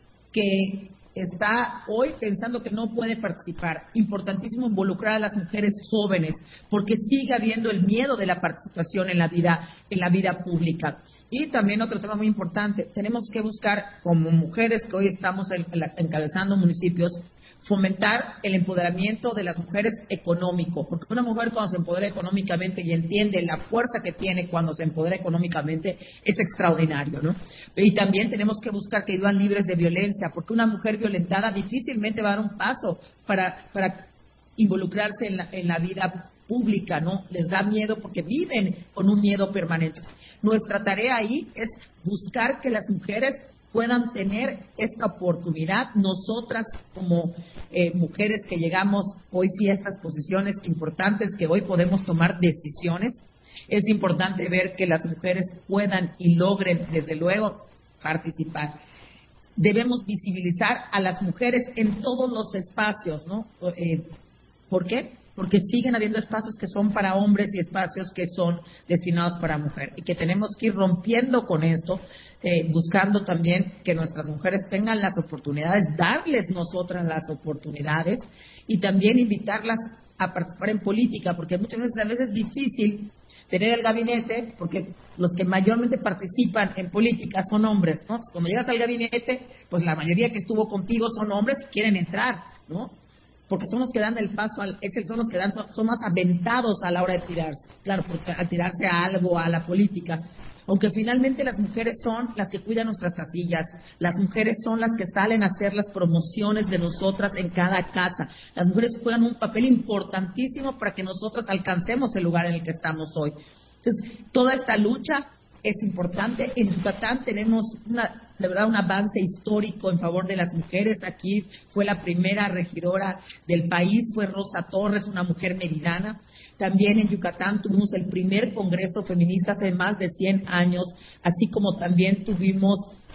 que está hoy pensando que no puede participar. Importantísimo involucrar a las mujeres jóvenes, porque sigue habiendo el miedo de la participación en la vida, en la vida pública. Y también otro tema muy importante, tenemos que buscar, como mujeres que hoy estamos encabezando municipios, fomentar el empoderamiento de las mujeres económico, porque una mujer cuando se empodera económicamente y entiende la fuerza que tiene cuando se empodera económicamente es extraordinario, ¿no? Y también tenemos que buscar que vivan libres de violencia, porque una mujer violentada difícilmente va a dar un paso para, para involucrarse en la, en la vida pública, ¿no? Les da miedo porque viven con un miedo permanente. Nuestra tarea ahí es buscar que las mujeres puedan tener esta oportunidad. Nosotras como eh, mujeres que llegamos hoy sí a estas posiciones importantes, que hoy podemos tomar decisiones, es importante ver que las mujeres puedan y logren, desde luego, participar. Debemos visibilizar a las mujeres en todos los espacios, ¿no? Eh, ¿Por qué? porque siguen habiendo espacios que son para hombres y espacios que son destinados para mujeres, y que tenemos que ir rompiendo con esto, eh, buscando también que nuestras mujeres tengan las oportunidades, darles nosotras las oportunidades, y también invitarlas a participar en política, porque muchas veces a veces es difícil tener el gabinete, porque los que mayormente participan en política son hombres, ¿no? Entonces, cuando llegas al gabinete, pues la mayoría que estuvo contigo son hombres y quieren entrar, ¿no? Porque son los que dan el paso, al, son los que dan, son, son más aventados a la hora de tirarse, claro, porque al tirarse a algo, a la política. Aunque finalmente las mujeres son las que cuidan nuestras casillas, las mujeres son las que salen a hacer las promociones de nosotras en cada casa. Las mujeres juegan un papel importantísimo para que nosotras alcancemos el lugar en el que estamos hoy. Entonces, toda esta lucha es importante. En Yucatán tenemos, una, de verdad, un avance histórico en favor de las mujeres. Aquí fue la primera regidora del país, fue Rosa Torres, una mujer meridana. También en Yucatán tuvimos el primer congreso feminista hace más de cien años, así como también tuvimos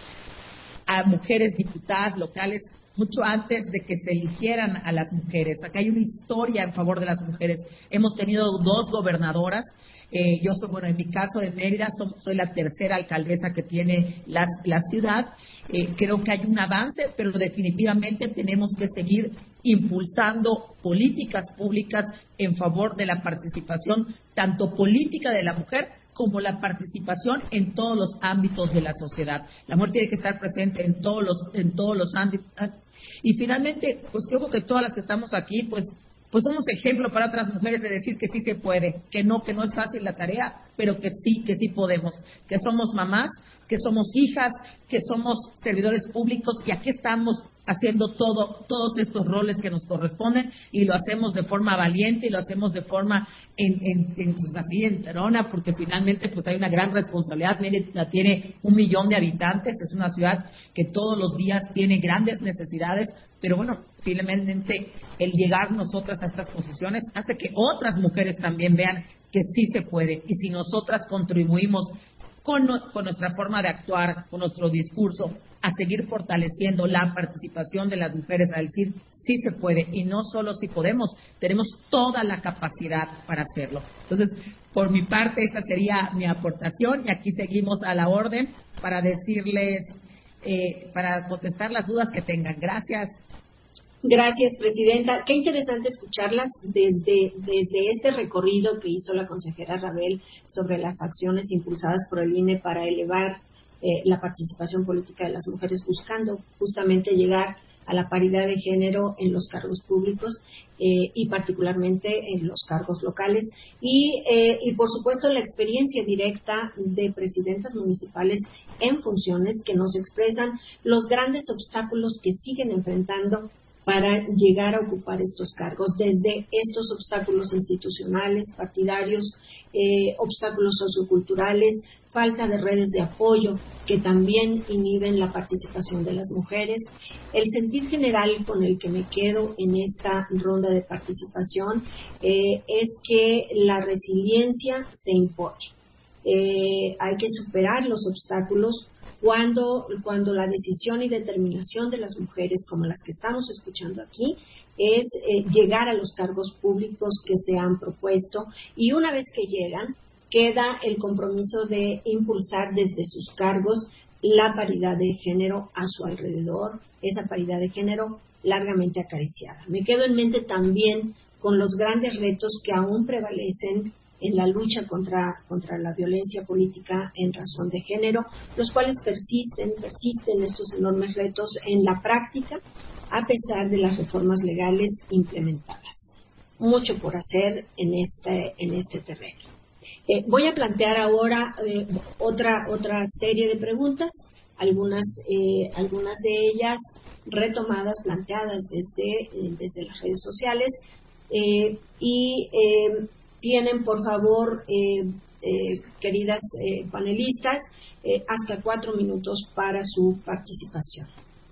a mujeres diputadas locales mucho antes de que se eligieran a las mujeres. Acá hay una historia en favor de las mujeres. Hemos tenido dos gobernadoras. Eh, yo soy, bueno, en mi caso de Mérida, soy, soy la tercera alcaldesa que tiene la, la ciudad. Eh, creo que hay un avance, pero definitivamente tenemos que seguir impulsando políticas públicas en favor de la participación, tanto política de la mujer como la participación en todos los ámbitos de la sociedad. La mujer tiene que estar presente en todos los, en todos los ámbitos. Y finalmente, pues creo que todas las que estamos aquí, pues pues somos ejemplo para otras mujeres de decir que sí se puede, que no, que no es fácil la tarea, pero que sí, que sí podemos, que somos mamás, que somos hijas, que somos servidores públicos, y aquí estamos haciendo todo, todos estos roles que nos corresponden, y lo hacemos de forma valiente, y lo hacemos de forma en, en, en, en enterona, porque finalmente pues hay una gran responsabilidad. Mérida tiene un millón de habitantes, es una ciudad que todos los días tiene grandes necesidades, pero bueno, finalmente el llegar nosotras a estas posiciones hace que otras mujeres también vean que sí se puede, y si nosotras contribuimos con, con nuestra forma de actuar, con nuestro discurso, a seguir fortaleciendo la participación de las mujeres, a decir sí se puede, y no solo si podemos, tenemos toda la capacidad para hacerlo. Entonces, por mi parte, esa sería mi aportación, y aquí seguimos a la orden para decirles, eh, para contestar las dudas que tengan. Gracias. Gracias, Presidenta. Qué interesante escucharlas desde, desde este recorrido que hizo la consejera Rabel sobre las acciones impulsadas por el I N E para elevar eh, la participación política de las mujeres, buscando justamente llegar a la paridad de género en los cargos públicos eh, y particularmente en los cargos locales. Y, eh, y, por supuesto, la experiencia directa de presidentas municipales en funciones que nos expresan los grandes obstáculos que siguen enfrentando para llegar a ocupar estos cargos, desde estos obstáculos institucionales, partidarios, eh, obstáculos socioculturales, falta de redes de apoyo que también inhiben la participación de las mujeres. El sentir general con el que me quedo en esta ronda de participación eh, es que la resiliencia se impone. Eh, hay que superar los obstáculos cuando, cuando la decisión y determinación de las mujeres, como las que estamos escuchando aquí, es eh, llegar a los cargos públicos que se han propuesto, y una vez que llegan, queda el compromiso de impulsar desde sus cargos la paridad de género a su alrededor, esa paridad de género largamente acariciada. Me quedo en mente también con los grandes retos que aún prevalecen en la lucha contra, contra la violencia política en razón de género, los cuales persisten, persisten estos enormes retos en la práctica, a pesar de las reformas legales implementadas. Mucho por hacer en este, en este terreno. Eh, voy a plantear ahora eh, otra, otra serie de preguntas, algunas, eh, algunas de ellas retomadas, planteadas desde, eh, desde las redes sociales, eh, y eh, tienen, por favor, eh, eh, queridas eh, panelistas, eh, hasta cuatro minutos para su participación.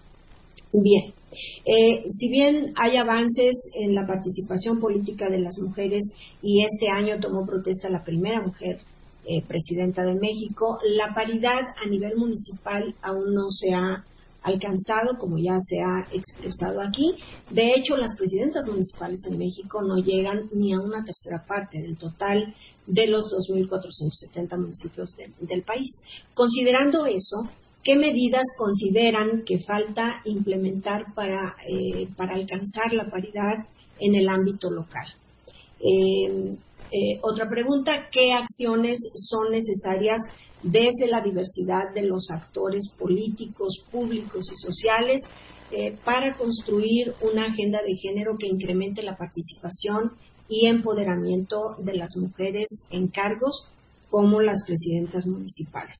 Bien, eh, si bien hay avances en la participación política de las mujeres, y este año tomó protesta la primera mujer eh, presidenta de México, la paridad a nivel municipal aún no se ha alcanzado, como ya se ha expresado aquí. De hecho, las presidentas municipales en México no llegan ni a una tercera parte del total de los dos mil cuatrocientos setenta municipios de, del país. Considerando eso, ¿qué medidas consideran que falta implementar para, eh, para alcanzar la paridad en el ámbito local? Eh, eh, otra pregunta, ¿qué acciones son necesarias desde la diversidad de los actores políticos, públicos y sociales eh, para construir una agenda de género que incremente la participación y empoderamiento de las mujeres en cargos como las presidentas municipales?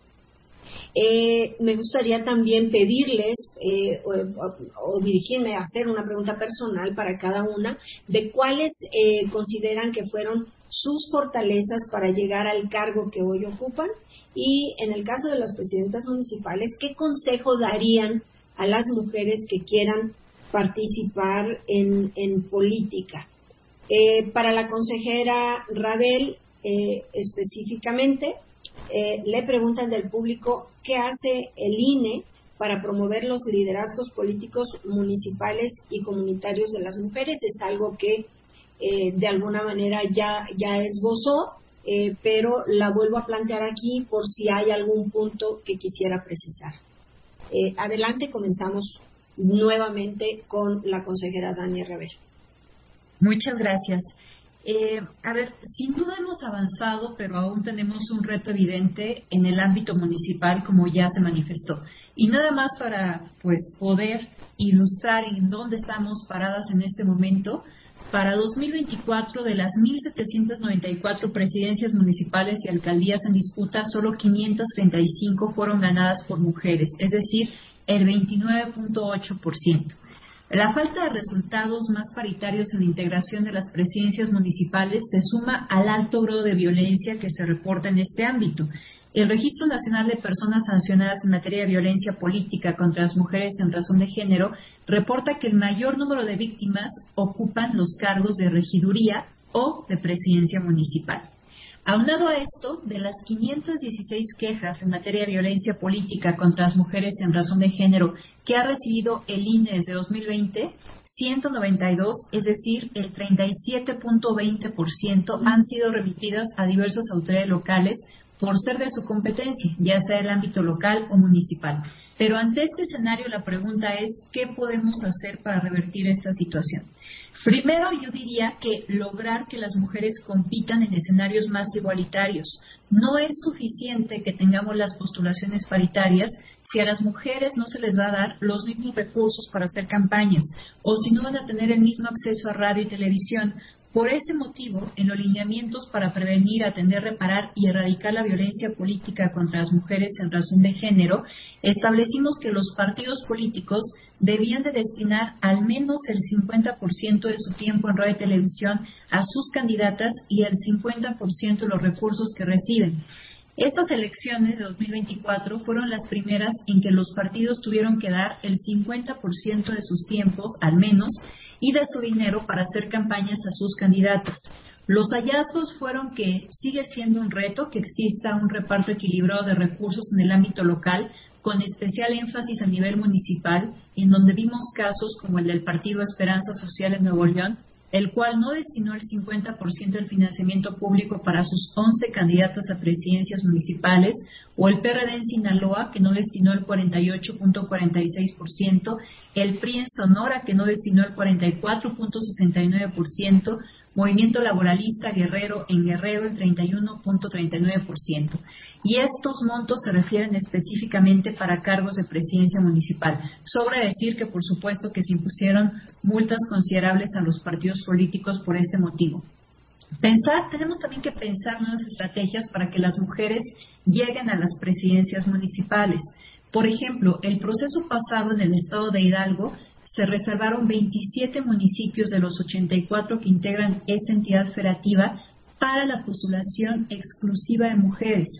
Eh, me gustaría también pedirles eh, o, o, o dirigirme a hacer una pregunta personal para cada una de cuáles eh, consideran que fueron sus fortalezas para llegar al cargo que hoy ocupan, y en el caso de las presidentas municipales, ¿qué consejo darían a las mujeres que quieran participar en, en política? Eh, para la consejera Rabel, eh, específicamente, eh, le preguntan del público qué hace el I N E para promover los liderazgos políticos municipales y comunitarios de las mujeres. Es algo que eh, de alguna manera ya, ya esbozó, eh, pero la vuelvo a plantear aquí por si hay algún punto que quisiera precisar. Eh, adelante, comenzamos nuevamente con la consejera Dania Rabel. Muchas gracias. Eh, a ver, sin duda hemos avanzado, pero aún tenemos un reto evidente en el ámbito municipal, como ya se manifestó. Y nada más para pues poder ilustrar en dónde estamos paradas en este momento. Para dos mil veinticuatro, de las mil setecientas noventa y cuatro presidencias municipales y alcaldías en disputa, solo quinientas treinta y cinco fueron ganadas por mujeres, es decir, el veintinueve punto ocho por ciento. La falta de resultados más paritarios en la integración de las presidencias municipales se suma al alto grado de violencia que se reporta en este ámbito. El Registro Nacional de Personas Sancionadas en materia de violencia política contra las mujeres en razón de género reporta que el mayor número de víctimas ocupan los cargos de regiduría o de presidencia municipal. Aunado a esto, de las quinientas dieciséis quejas en materia de violencia política contra las mujeres en razón de género que ha recibido el I N E desde dos mil veinte, ciento noventa y dos, es decir, el treinta y siete punto veinte por ciento, han sido remitidas a diversas autoridades locales por ser de su competencia, ya sea el ámbito local o municipal. Pero ante este escenario la pregunta es, ¿qué podemos hacer para revertir esta situación? Primero, yo diría que lograr que las mujeres compitan en escenarios más igualitarios. No es suficiente que tengamos las postulaciones paritarias si a las mujeres no se les va a dar los mismos recursos para hacer campañas o si no van a tener el mismo acceso a radio y televisión. Por ese motivo, en los lineamientos para prevenir, atender, reparar y erradicar la violencia política contra las mujeres en razón de género, establecimos que los partidos políticos debían de destinar al menos el cincuenta por ciento de su tiempo en radio y televisión a sus candidatas y el cincuenta por ciento de los recursos que reciben. Estas elecciones de dos mil veinticuatro fueron las primeras en que los partidos tuvieron que dar el cincuenta por ciento de sus tiempos, al menos, y de su dinero para hacer campañas a sus candidatas. Los hallazgos fueron que sigue siendo un reto que exista un reparto equilibrado de recursos en el ámbito local, con especial énfasis a nivel municipal, en donde vimos casos como el del Partido Esperanza Social en Nuevo León, el cual no destinó el cincuenta por ciento del financiamiento público para sus once candidatas a presidencias municipales, o el P R D en Sinaloa, que no destinó el cuarenta y ocho punto cuarenta y seis por ciento, el P R I en Sonora, que no destinó el cuarenta y cuatro punto sesenta y nueve por ciento, Movimiento Laboralista Guerrero en Guerrero el treinta y uno punto treinta y nueve por ciento. Y estos montos se refieren específicamente para cargos de presidencia municipal. Sobra decir que, por supuesto, que se impusieron multas considerables a los partidos políticos por este motivo. Pensar, tenemos también que pensar nuevas estrategias para que las mujeres lleguen a las presidencias municipales. Por ejemplo, el proceso pasado en el estado de Hidalgo se reservaron veintisiete municipios de los ochenta y cuatro que integran esta entidad federativa para la postulación exclusiva de mujeres.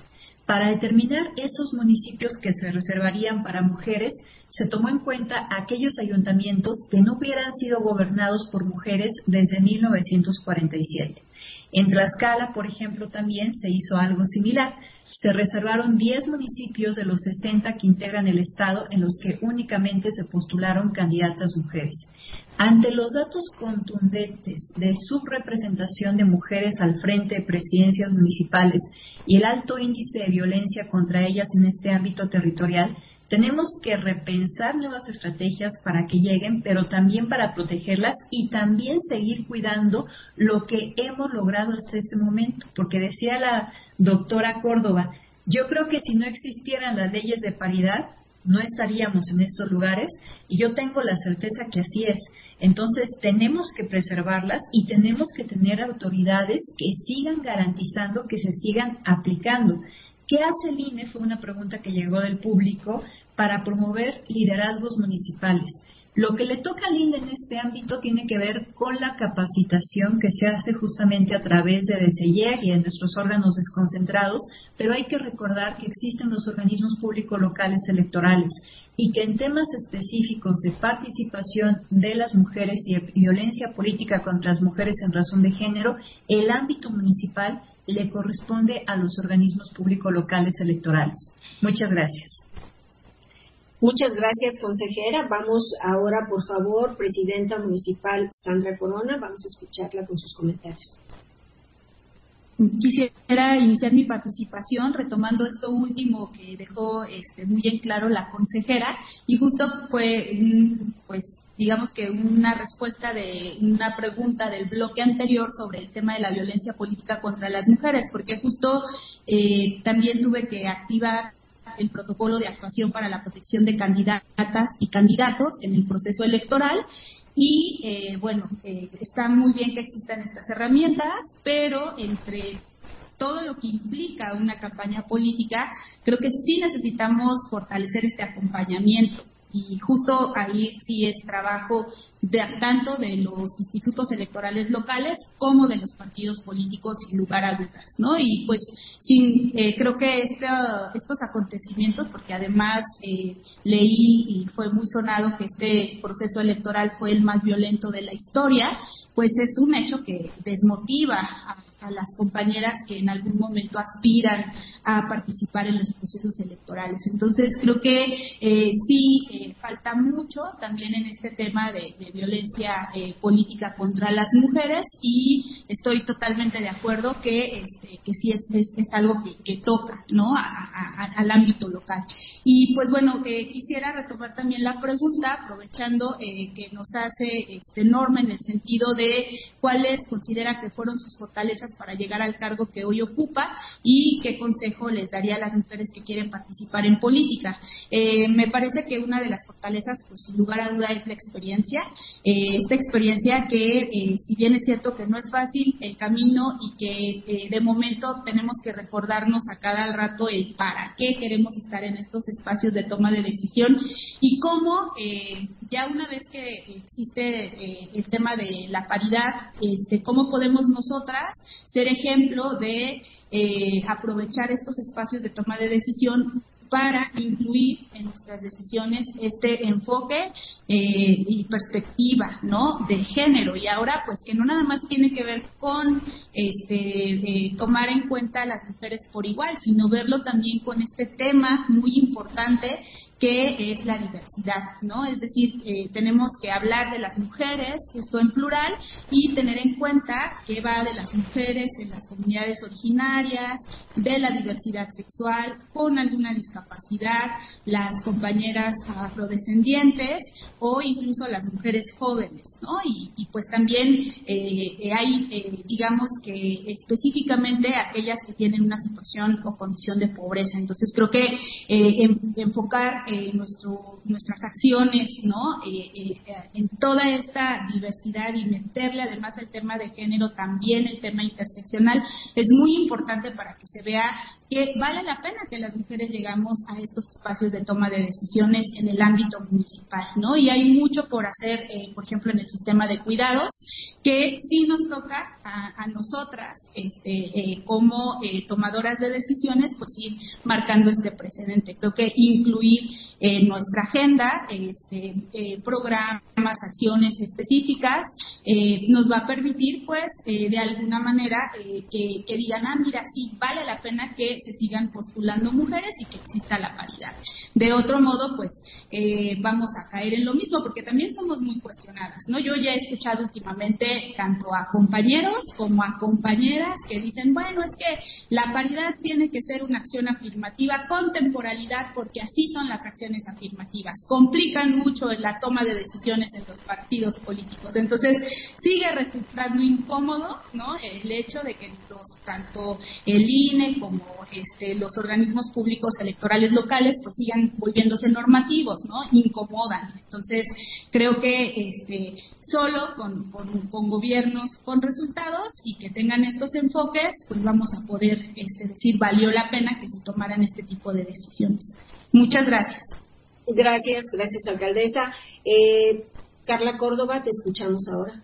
Para determinar esos municipios que se reservarían para mujeres, se tomó en cuenta aquellos ayuntamientos que no hubieran sido gobernados por mujeres desde mil novecientos cuarenta y siete. En Tlaxcala, por ejemplo, también se hizo algo similar. Se reservaron diez municipios de los sesenta que integran el Estado en los que únicamente se postularon candidatas mujeres. Ante los datos contundentes de subrepresentación de mujeres al frente de presidencias municipales y el alto índice de violencia contra ellas en este ámbito territorial, tenemos que repensar nuevas estrategias para que lleguen, pero también para protegerlas y también seguir cuidando lo que hemos logrado hasta este momento. Porque decía la doctora Córdoba, yo creo que si no existieran las leyes de paridad, no estaríamos en estos lugares, y yo tengo la certeza que así es. Entonces tenemos que preservarlas y tenemos que tener autoridades que sigan garantizando que se sigan aplicando. ¿Qué hace el I N E? Fue una pregunta que llegó del público para promover liderazgos municipales. Lo que le toca al I N E en este ámbito tiene que ver con la capacitación que se hace justamente a través de D S E I E y de nuestros órganos desconcentrados, pero hay que recordar que existen los organismos públicos locales electorales y que en temas específicos de participación de las mujeres y de violencia política contra las mujeres en razón de género, el ámbito municipal le corresponde a los organismos públicos locales electorales. Muchas gracias. Muchas gracias, consejera. Vamos ahora, por favor, presidenta municipal Sandra Corona, vamos a escucharla con sus comentarios. Quisiera iniciar mi participación retomando esto último que dejó este, muy en claro la consejera, y justo fue, pues, digamos que una respuesta de una pregunta del bloque anterior sobre el tema de la violencia política contra las mujeres, porque justo eh, también tuve que activar el protocolo de actuación para la protección de candidatas y candidatos en el proceso electoral. Y eh, bueno, eh, está muy bien que existan estas herramientas, pero entre todo lo que implica una campaña política, creo que sí necesitamos fortalecer este acompañamiento. Y justo ahí sí es trabajo de, tanto de los institutos electorales locales como de los partidos políticos, sin lugar a dudas, ¿no? Y pues sin, eh, creo que este, estos acontecimientos, porque además eh, leí y fue muy sonado que este proceso electoral fue el más violento de la historia, pues es un hecho que desmotiva a a las compañeras que en algún momento aspiran a participar en los procesos electorales. Entonces, creo que eh, sí eh, falta mucho también en este tema de, de violencia eh, política contra las mujeres, y estoy totalmente de acuerdo que, este, que sí es, es, es algo que, que toca, ¿no?, a, a, a, al ámbito local. Y pues bueno, eh, quisiera retomar también la pregunta, aprovechando eh, que nos hace este, Norma en el sentido de cuáles considera que fueron sus fortalezas para llegar al cargo que hoy ocupa y qué consejo les daría a las mujeres que quieren participar en política. Eh, me parece que una de las fortalezas, pues sin lugar a duda, es la experiencia. Eh, esta experiencia que, eh, si bien es cierto que no es fácil el camino y que eh, de momento tenemos que recordarnos a cada rato el para qué queremos estar en estos espacios de toma de decisión y cómo eh, ya una vez que existe eh, el tema de la paridad, este, cómo podemos nosotras ser ejemplo de eh, aprovechar estos espacios de toma de decisión para incluir en nuestras decisiones este enfoque eh, y perspectiva, ¿no?, de género. Y ahora, pues, que no nada más tiene que ver con este eh, tomar en cuenta a las mujeres por igual, sino verlo también con este tema muy importante que es la diversidad, ¿no? Es decir, eh, tenemos que hablar de las mujeres, justo en plural, y tener en cuenta que va de las mujeres en las comunidades originarias, de la diversidad sexual, con alguna discapacidad, las compañeras afrodescendientes o incluso las mujeres jóvenes, ¿no? Y, y pues también eh, hay, eh, digamos que específicamente aquellas que tienen una situación o condición de pobreza. Entonces creo que eh, en, enfocar eh, nuestro, nuestras acciones, ¿no? Eh, eh, en toda esta diversidad y meterle además el tema de género, también el tema interseccional, es muy importante para que se vea que vale la pena que las mujeres llegamos a estos espacios de toma de decisiones en el ámbito municipal, ¿no? Y hay mucho por hacer, eh, por ejemplo, en el sistema de cuidados, que sí nos toca a, a nosotras, este, eh, como eh, tomadoras de decisiones, pues ir marcando este precedente. Creo que incluir en nuestra agenda este, eh, programas, acciones específicas, eh, nos va a permitir, pues, eh, de alguna manera, eh, que, que digan, ah, mira, sí, vale la pena que se sigan postulando mujeres y que exista la paridad. De otro modo, pues, eh, vamos a caer en lo mismo, porque también somos muy cuestionadas, ¿no? Yo ya he escuchado últimamente tanto a compañeros como a compañeras que dicen, bueno, es que la paridad tiene que ser una acción afirmativa con temporalidad, porque así son las acciones afirmativas, complican mucho la toma de decisiones en los partidos políticos. Entonces, sigue resultando incómodo, ¿no?, el hecho de que los, tanto el I N E como este, los organismos públicos electorales locales pues sigan volviéndose normativos, ¿no? Incomodan. Entonces, creo que este, solo con, con, con gobiernos con resultados y que tengan estos enfoques, pues vamos a poder este, decir, valió la pena que se tomaran este tipo de decisiones. Muchas gracias. Gracias, gracias, alcaldesa. Eh, Carla Córdoba, te escuchamos ahora.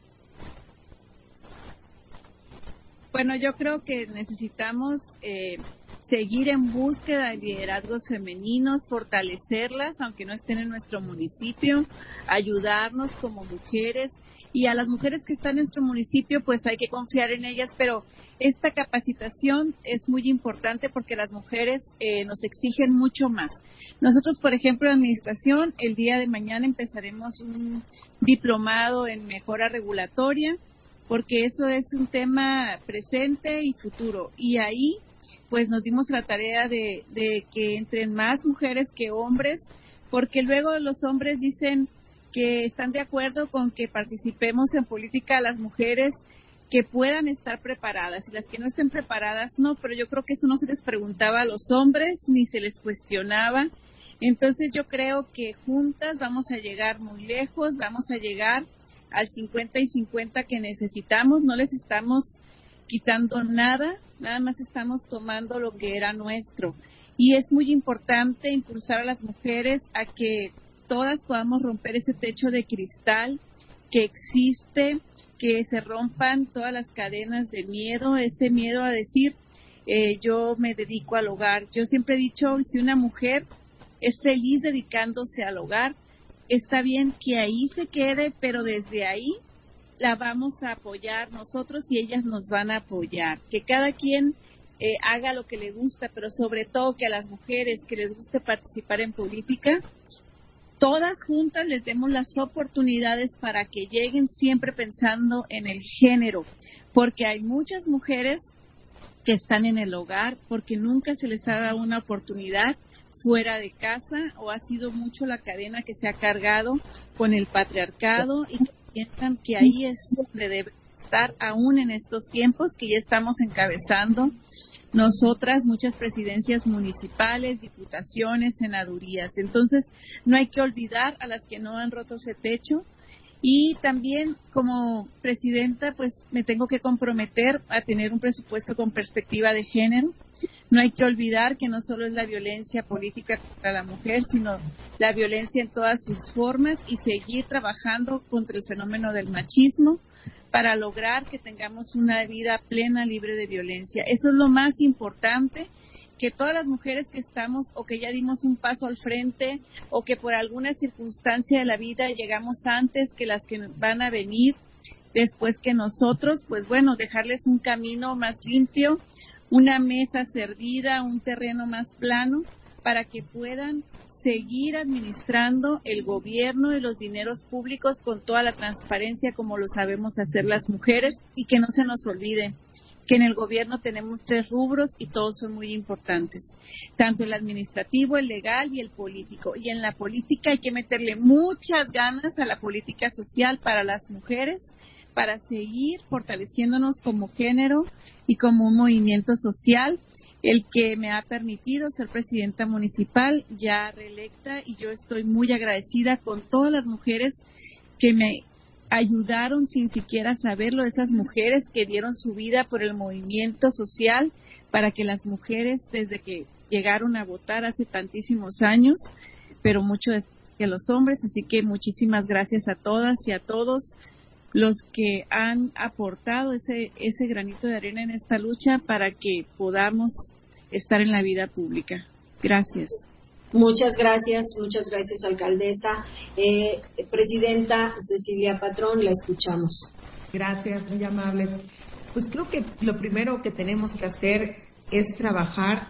Bueno, yo creo que necesitamos eh, seguir en búsqueda de liderazgos femeninos, fortalecerlas, aunque no estén en nuestro municipio, ayudarnos como mujeres, y a las mujeres que están en nuestro municipio, pues hay que confiar en ellas, pero esta capacitación es muy importante porque las mujeres eh, nos exigen mucho más. Nosotros, por ejemplo, en administración, el día de mañana empezaremos un diplomado en mejora regulatoria, porque eso es un tema presente y futuro. Y ahí, pues nos dimos la tarea de, de que entren más mujeres que hombres, porque luego los hombres dicen que están de acuerdo con que participemos en política las mujeres que puedan estar preparadas, y las que no estén preparadas no, pero yo creo que eso no se les preguntaba a los hombres ni se les cuestionaba. Entonces yo creo que juntas vamos a llegar muy lejos, vamos a llegar al cincuenta y cincuenta que necesitamos, no les estamos quitando nada, nada más estamos tomando lo que era nuestro. Y es muy importante impulsar a las mujeres a que todas podamos romper ese techo de cristal que existe, que se rompan todas las cadenas de miedo, ese miedo a decir, eh, yo me dedico al hogar. Yo siempre he dicho, si una mujer es feliz dedicándose al hogar, está bien que ahí se quede, pero desde ahí la vamos a apoyar nosotros y ellas nos van a apoyar. Que cada quien eh, haga lo que le gusta, pero sobre todo que a las mujeres que les guste participar en política, todas juntas les demos las oportunidades para que lleguen siempre pensando en el género, porque hay muchas mujeres que están en el hogar porque nunca se les ha dado una oportunidad fuera de casa, o ha sido mucho la cadena que se ha cargado con el patriarcado y que piensan que ahí es donde debe estar aún en estos tiempos que ya estamos encabezando nosotras muchas presidencias municipales, diputaciones, senadurías. Entonces no hay que olvidar a las que no han roto ese techo. Y también como presidenta pues me tengo que comprometer a tener un presupuesto con perspectiva de género. No hay que olvidar que no solo es la violencia política contra la mujer, sino la violencia en todas sus formas, y seguir trabajando contra el fenómeno del machismo para lograr que tengamos una vida plena, libre de violencia. Eso es lo más importante, que todas las mujeres que estamos o que ya dimos un paso al frente o que por alguna circunstancia de la vida llegamos antes que las que van a venir después que nosotros, pues bueno, dejarles un camino más limpio, una mesa servida, un terreno más plano para que puedan seguir administrando el gobierno y los dineros públicos con toda la transparencia como lo sabemos hacer las mujeres, y que no se nos olvide que en el gobierno tenemos tres rubros y todos son muy importantes, tanto el administrativo, el legal y el político. Y en la política hay que meterle muchas ganas a la política social para las mujeres, para seguir fortaleciéndonos como género y como un movimiento social. el que me ha permitido ser presidenta municipal ya reelecta, y yo estoy muy agradecida con todas las mujeres que me ayudaron sin siquiera saberlo, esas mujeres que dieron su vida por el movimiento social para que las mujeres, desde que llegaron a votar hace tantísimos años, pero mucho que los hombres, así que muchísimas gracias a todas y a todos los que han aportado ese ese granito de arena en esta lucha para que podamos estar en la vida pública. Gracias. Muchas gracias, muchas gracias, alcaldesa. Eh, Presidenta Cecilia Patrón, la escuchamos. Gracias, muy amables. Pues creo que lo primero que tenemos que hacer es trabajar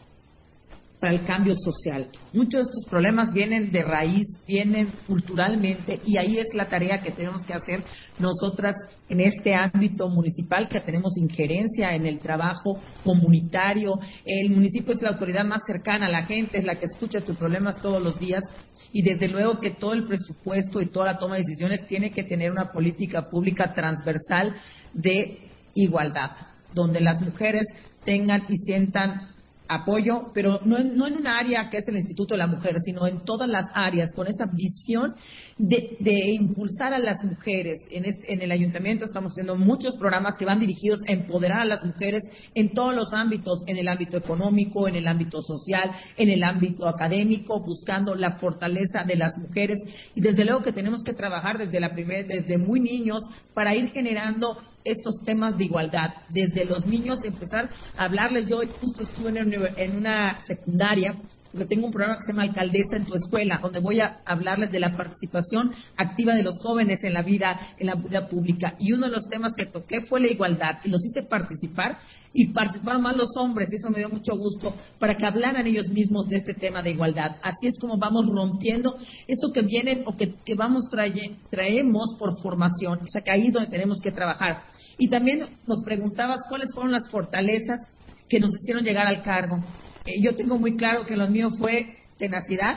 para el cambio social. Muchos de estos problemas vienen de raíz, vienen culturalmente, y ahí es la tarea que tenemos que hacer nosotras en este ámbito municipal, que tenemos injerencia en el trabajo comunitario. El municipio es la autoridad más cercana a la gente, es la que escucha tus problemas todos los días, y desde luego que todo el presupuesto y toda la toma de decisiones tiene que tener una política pública transversal de igualdad, donde las mujeres tengan y sientan apoyo, pero no en, no en un área que es el Instituto de la Mujer, sino en todas las áreas, con esa visión de, de impulsar a las mujeres. En, este, en el ayuntamiento estamos haciendo muchos programas que van dirigidos a empoderar a las mujeres en todos los ámbitos, en el ámbito económico, en el ámbito social, en el ámbito académico, buscando la fortaleza de las mujeres. Y desde luego que tenemos que trabajar desde la primer, desde muy niños, para ir generando estos temas de igualdad, desde los niños empezar a hablarles. Yo justo estuve en una, en una secundaria, porque tengo un programa que se llama Alcaldesa en tu Escuela, donde voy a hablarles de la participación activa de los jóvenes en la vida, en la vida pública, y uno de los temas que toqué fue la igualdad, y los hice participar, y participaron más los hombres, y eso me dio mucho gusto, para que hablaran ellos mismos de este tema de igualdad. Así es como vamos rompiendo eso que vienen o que, que vamos trae, traemos por formación, o sea que ahí es donde tenemos que trabajar. Y también nos preguntabas cuáles fueron las fortalezas que nos hicieron llegar al cargo. Eh, yo tengo muy claro que lo mío fue tenacidad,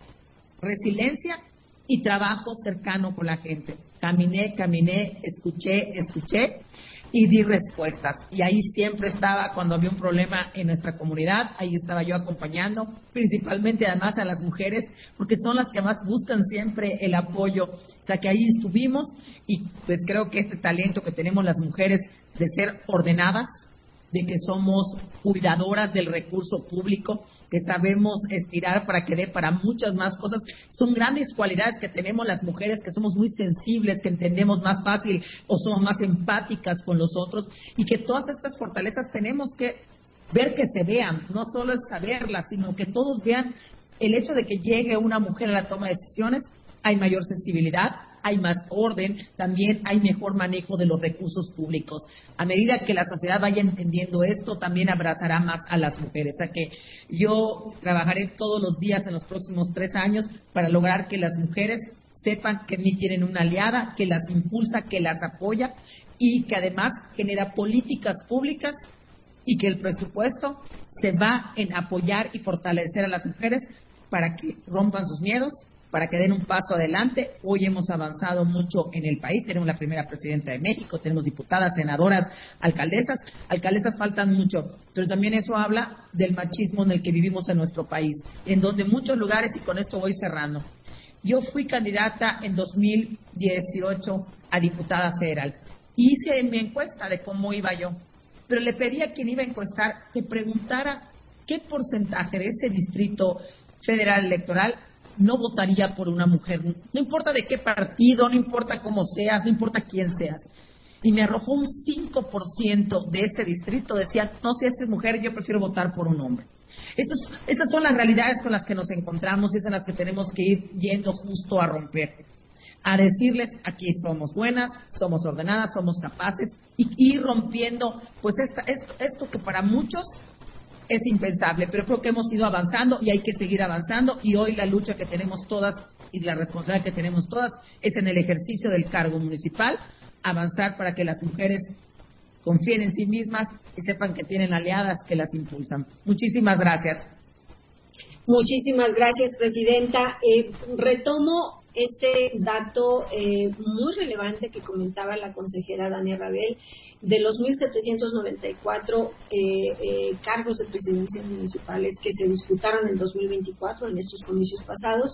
resiliencia y trabajo cercano con la gente. Caminé, caminé, escuché, escuché y di respuestas. Y ahí siempre estaba cuando había un problema en nuestra comunidad, ahí estaba yo acompañando, principalmente además a las mujeres, porque son las que más buscan siempre el apoyo. O sea que ahí estuvimos, y pues creo que este talento que tenemos las mujeres de ser ordenadas, de que somos cuidadoras del recurso público, que sabemos estirar para que dé para muchas más cosas. Son grandes cualidades que tenemos las mujeres, que somos muy sensibles, que entendemos más fácil o somos más empáticas con los otros, y que todas estas fortalezas tenemos que ver que se vean, no solo es saberlas, sino que todos vean el hecho de que llegue una mujer a la toma de decisiones. Hay mayor sensibilidad, hay más orden, también hay mejor manejo de los recursos públicos. A medida que la sociedad vaya entendiendo esto, también abrazará más a las mujeres. O sea que yo trabajaré todos los días en los próximos tres años para lograr que las mujeres sepan que en mí tienen una aliada, que las impulsa, que las apoya, y que además genera políticas públicas, y que el presupuesto se va en apoyar y fortalecer a las mujeres para que rompan sus miedos, para que den un paso adelante. Hoy hemos avanzado mucho en el país, tenemos la primera presidenta de México, tenemos diputadas, senadoras, alcaldesas, alcaldesas faltan mucho, pero también eso habla del machismo en el que vivimos en nuestro país, en donde muchos lugares, y con esto voy cerrando, yo fui candidata en dos mil dieciocho a diputada federal, hice mi encuesta de cómo iba yo, pero le pedí a quien iba a encuestar que preguntara qué porcentaje de ese distrito federal electoral no votaría por una mujer, no importa de qué partido, no importa cómo seas, no importa quién seas. Y me arrojó un cinco por ciento de ese distrito, decía, no, si esa es mujer, yo prefiero votar por un hombre. Esos, esas son las realidades con las que nos encontramos, y esas son las que tenemos que ir yendo justo a romper. A decirles, aquí somos buenas, somos ordenadas, somos capaces, y ir rompiendo pues esta, esto, esto que para muchos es impensable, pero creo que hemos ido avanzando y hay que seguir avanzando, y hoy la lucha que tenemos todas y la responsabilidad que tenemos todas es en el ejercicio del cargo municipal, avanzar para que las mujeres confíen en sí mismas y sepan que tienen aliadas que las impulsan. Muchísimas gracias. Muchísimas gracias, Presidenta. Eh, retomo este dato eh, muy relevante que comentaba la consejera Dania Rabel, de los mil setecientos noventa y cuatro eh, eh, cargos de presidencias municipales que se disputaron en dos mil veinticuatro, en estos comicios pasados,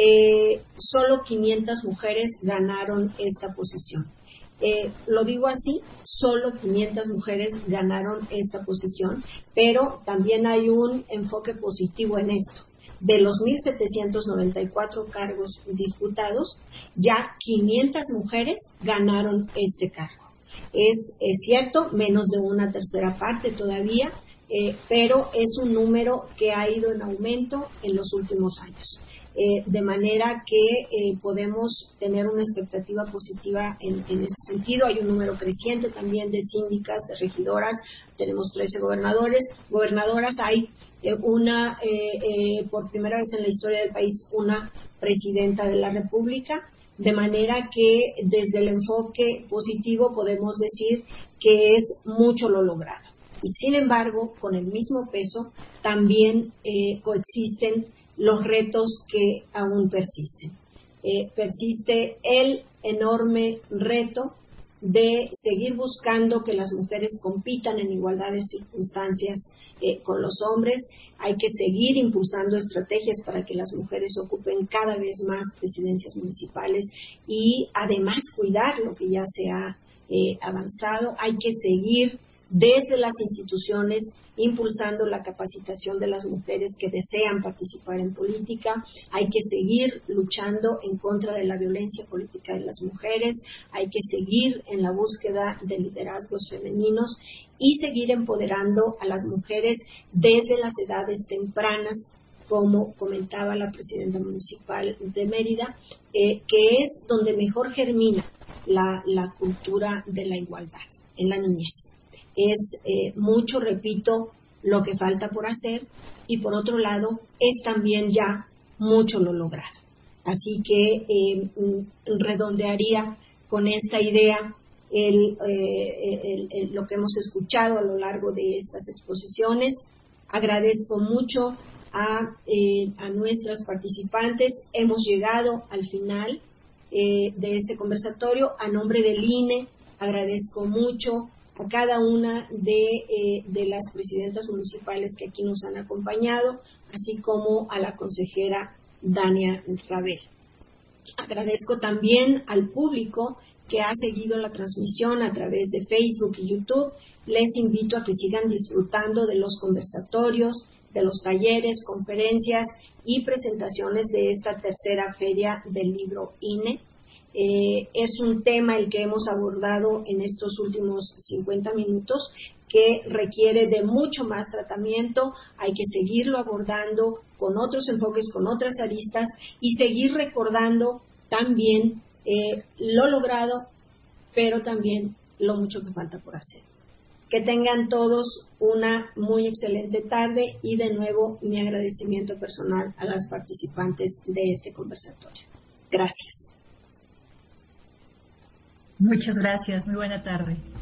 eh, solo quinientas mujeres ganaron esta posición. Eh, lo digo así, solo quinientas mujeres ganaron esta posición, pero también hay un enfoque positivo en esto. De los mil setecientos noventa y cuatro cargos disputados, ya quinientas mujeres ganaron este cargo. Es, es cierto, menos de una tercera parte todavía, eh, pero es un número que ha ido en aumento en los últimos años. Eh, de manera que eh, podemos tener una expectativa positiva en, en este sentido. Hay un número creciente también de síndicas, de regidoras, tenemos trece gobernadores, gobernadoras, hay eh, una, eh, eh, por primera vez en la historia del país, una presidenta de la República, de manera que desde el enfoque positivo podemos decir que es mucho lo logrado. Y sin embargo, con el mismo peso, también eh, coexisten los retos que aún persisten. Eh, persiste el enorme reto de seguir buscando que las mujeres compitan en igualdad de circunstancias eh, con los hombres. Hay que seguir impulsando estrategias para que las mujeres ocupen cada vez más presidencias municipales y además cuidar lo que ya se ha eh, avanzado. Hay que seguir desde las instituciones impulsando la capacitación de las mujeres que desean participar en política. Hay que seguir luchando en contra de la violencia política de las mujeres, hay que seguir en la búsqueda de liderazgos femeninos y seguir empoderando a las mujeres desde las edades tempranas, como comentaba la presidenta municipal de Mérida, eh, que es donde mejor germina la, la cultura de la igualdad, en la niñez. Es eh, mucho, repito, lo que falta por hacer y por otro lado es también ya mucho lo logrado. Así que eh, redondearía con esta idea el, eh, el, el, lo que hemos escuchado a lo largo de estas exposiciones. Agradezco mucho a, eh, a nuestras participantes. Hemos llegado al final eh, de este conversatorio. A nombre del I N E agradezco mucho a cada una de, eh, de las presidentas municipales que aquí nos han acompañado, así como a la consejera Dania Rabel. Agradezco también al público que ha seguido la transmisión a través de Facebook y YouTube. Les invito a que sigan disfrutando de los conversatorios, de los talleres, conferencias y presentaciones de esta tercera feria del libro I N E. Eh, es un tema el que hemos abordado en estos últimos cincuenta minutos que requiere de mucho más tratamiento. Hay que seguirlo abordando con otros enfoques, con otras aristas y seguir recordando también eh, lo logrado, pero también lo mucho que falta por hacer. Que tengan todos una muy excelente tarde y de nuevo mi agradecimiento personal a las participantes de este conversatorio. Gracias. Muchas gracias. Muy buena tarde.